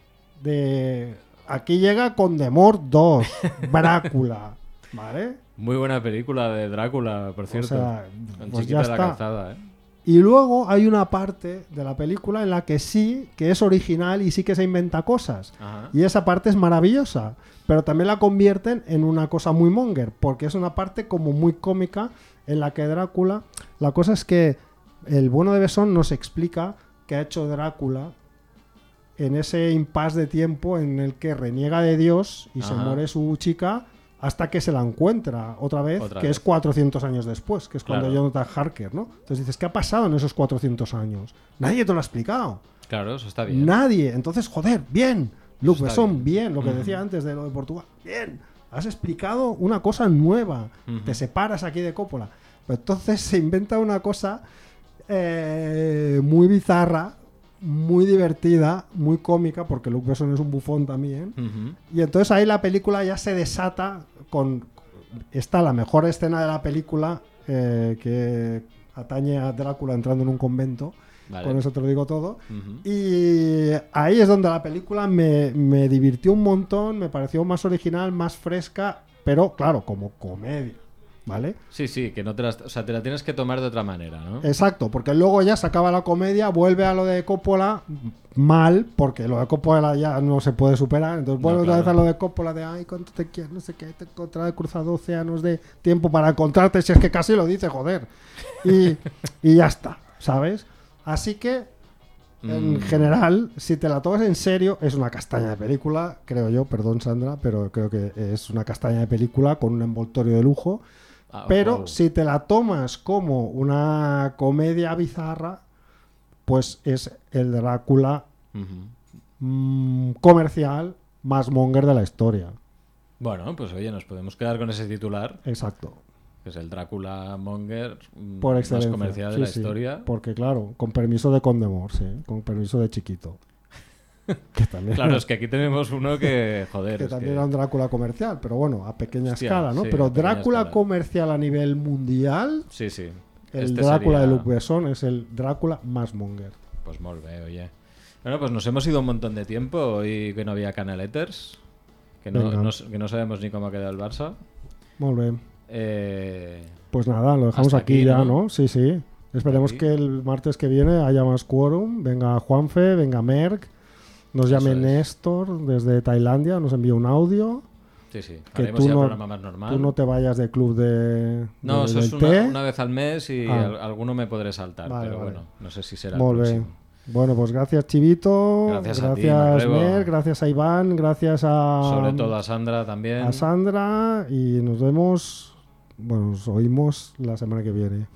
Aquí llega Condemort 2, Drácula, ¿vale?
Muy buena película de Drácula, por cierto.
O sea,
con
pues
Chiquita
ya
de la
está.
Calzada, ¿eh?
Y luego hay una parte de la película en la que sí, que es original y sí que se inventa cosas.
Ajá.
Y esa parte es maravillosa. Pero también la convierten en una cosa muy monger, porque es una parte como muy cómica en la que Drácula... La cosa es que el bueno de Besson nos explica que ha hecho Drácula en ese impasse de tiempo en el que reniega de Dios y se muere su chica hasta que se la encuentra otra vez, es 400 años después, que es cuando Jonathan Harker, ¿no? Entonces dices, ¿qué ha pasado en esos 400 años? Nadie te lo ha explicado.
Claro, eso está bien.
Nadie. Entonces, joder, bien. Luc Besson, bien. Lo que decía antes de lo de Portugal, bien. Has explicado una cosa nueva. Te separas aquí de Coppola. Pero entonces se inventa una cosa muy bizarra, muy divertida, muy cómica, porque Luc Besson es un bufón también. Y entonces ahí la película ya se desata con... Está la mejor escena de la película que atañe a Drácula entrando en un convento. Vale. Con eso te lo digo todo. Y ahí es donde la película me divirtió un montón, me pareció más original, más fresca, pero claro, como comedia. ¿Vale?
Sí, que no te te la tienes que tomar de otra manera, ¿no?
Exacto, porque luego ya se acaba la comedia, vuelve a lo de Coppola mal, porque lo de Coppola ya no se puede superar, entonces vuelve otra vez a lo de Coppola de ay, cuánto te quiero, no sé qué, te he encontrado, he cruzado océanos de tiempo para encontrarte, si es que casi lo dice, joder. Y ya está, ¿sabes? Así que, en general, si te la tomas en serio, es una castaña de película, creo yo, perdón Sandra, pero creo que es una castaña de película con un envoltorio de lujo. Pero si te la tomas como una comedia bizarra, pues es el Drácula comercial más monger de la historia.
Bueno, pues oye, nos podemos quedar con ese titular.
Exacto.
Que es el Drácula monger
por excelencia,
más comercial de la historia.
Porque claro, con permiso de Condemort, sí, con permiso de Chiquito. Que también
claro, es que aquí tenemos uno que, joder...
que también era un Drácula comercial, pero bueno, a pequeña escala, ¿no? Sí, pero Drácula comercial a nivel mundial...
Sí.
El Drácula de Luc Besson es el Drácula más monger.
Pues molt bé, oye. Bueno, pues nos hemos ido un montón de tiempo hoy que no había Canaletters, que no sabemos ni cómo ha quedado el Barça.
Molt bé. Pues nada, lo dejamos aquí ya, ¿no? Sí. Esperemos que el martes que viene haya más quórum, venga Juanfe, venga Merck, nos llame Néstor desde Tailandia, nos envía un audio.
Sí. Haremos ya el programa más normal.
Tú no te vayas de club de...
No, eso es una vez al mes y alguno me podré saltar, pero bueno, no sé si será el próximo.
Bueno, pues gracias Chivito,
gracias
Mer, gracias a Iván, gracias a...
Sobre todo a Sandra también.
A Sandra y nos vemos, bueno, nos oímos la semana que viene.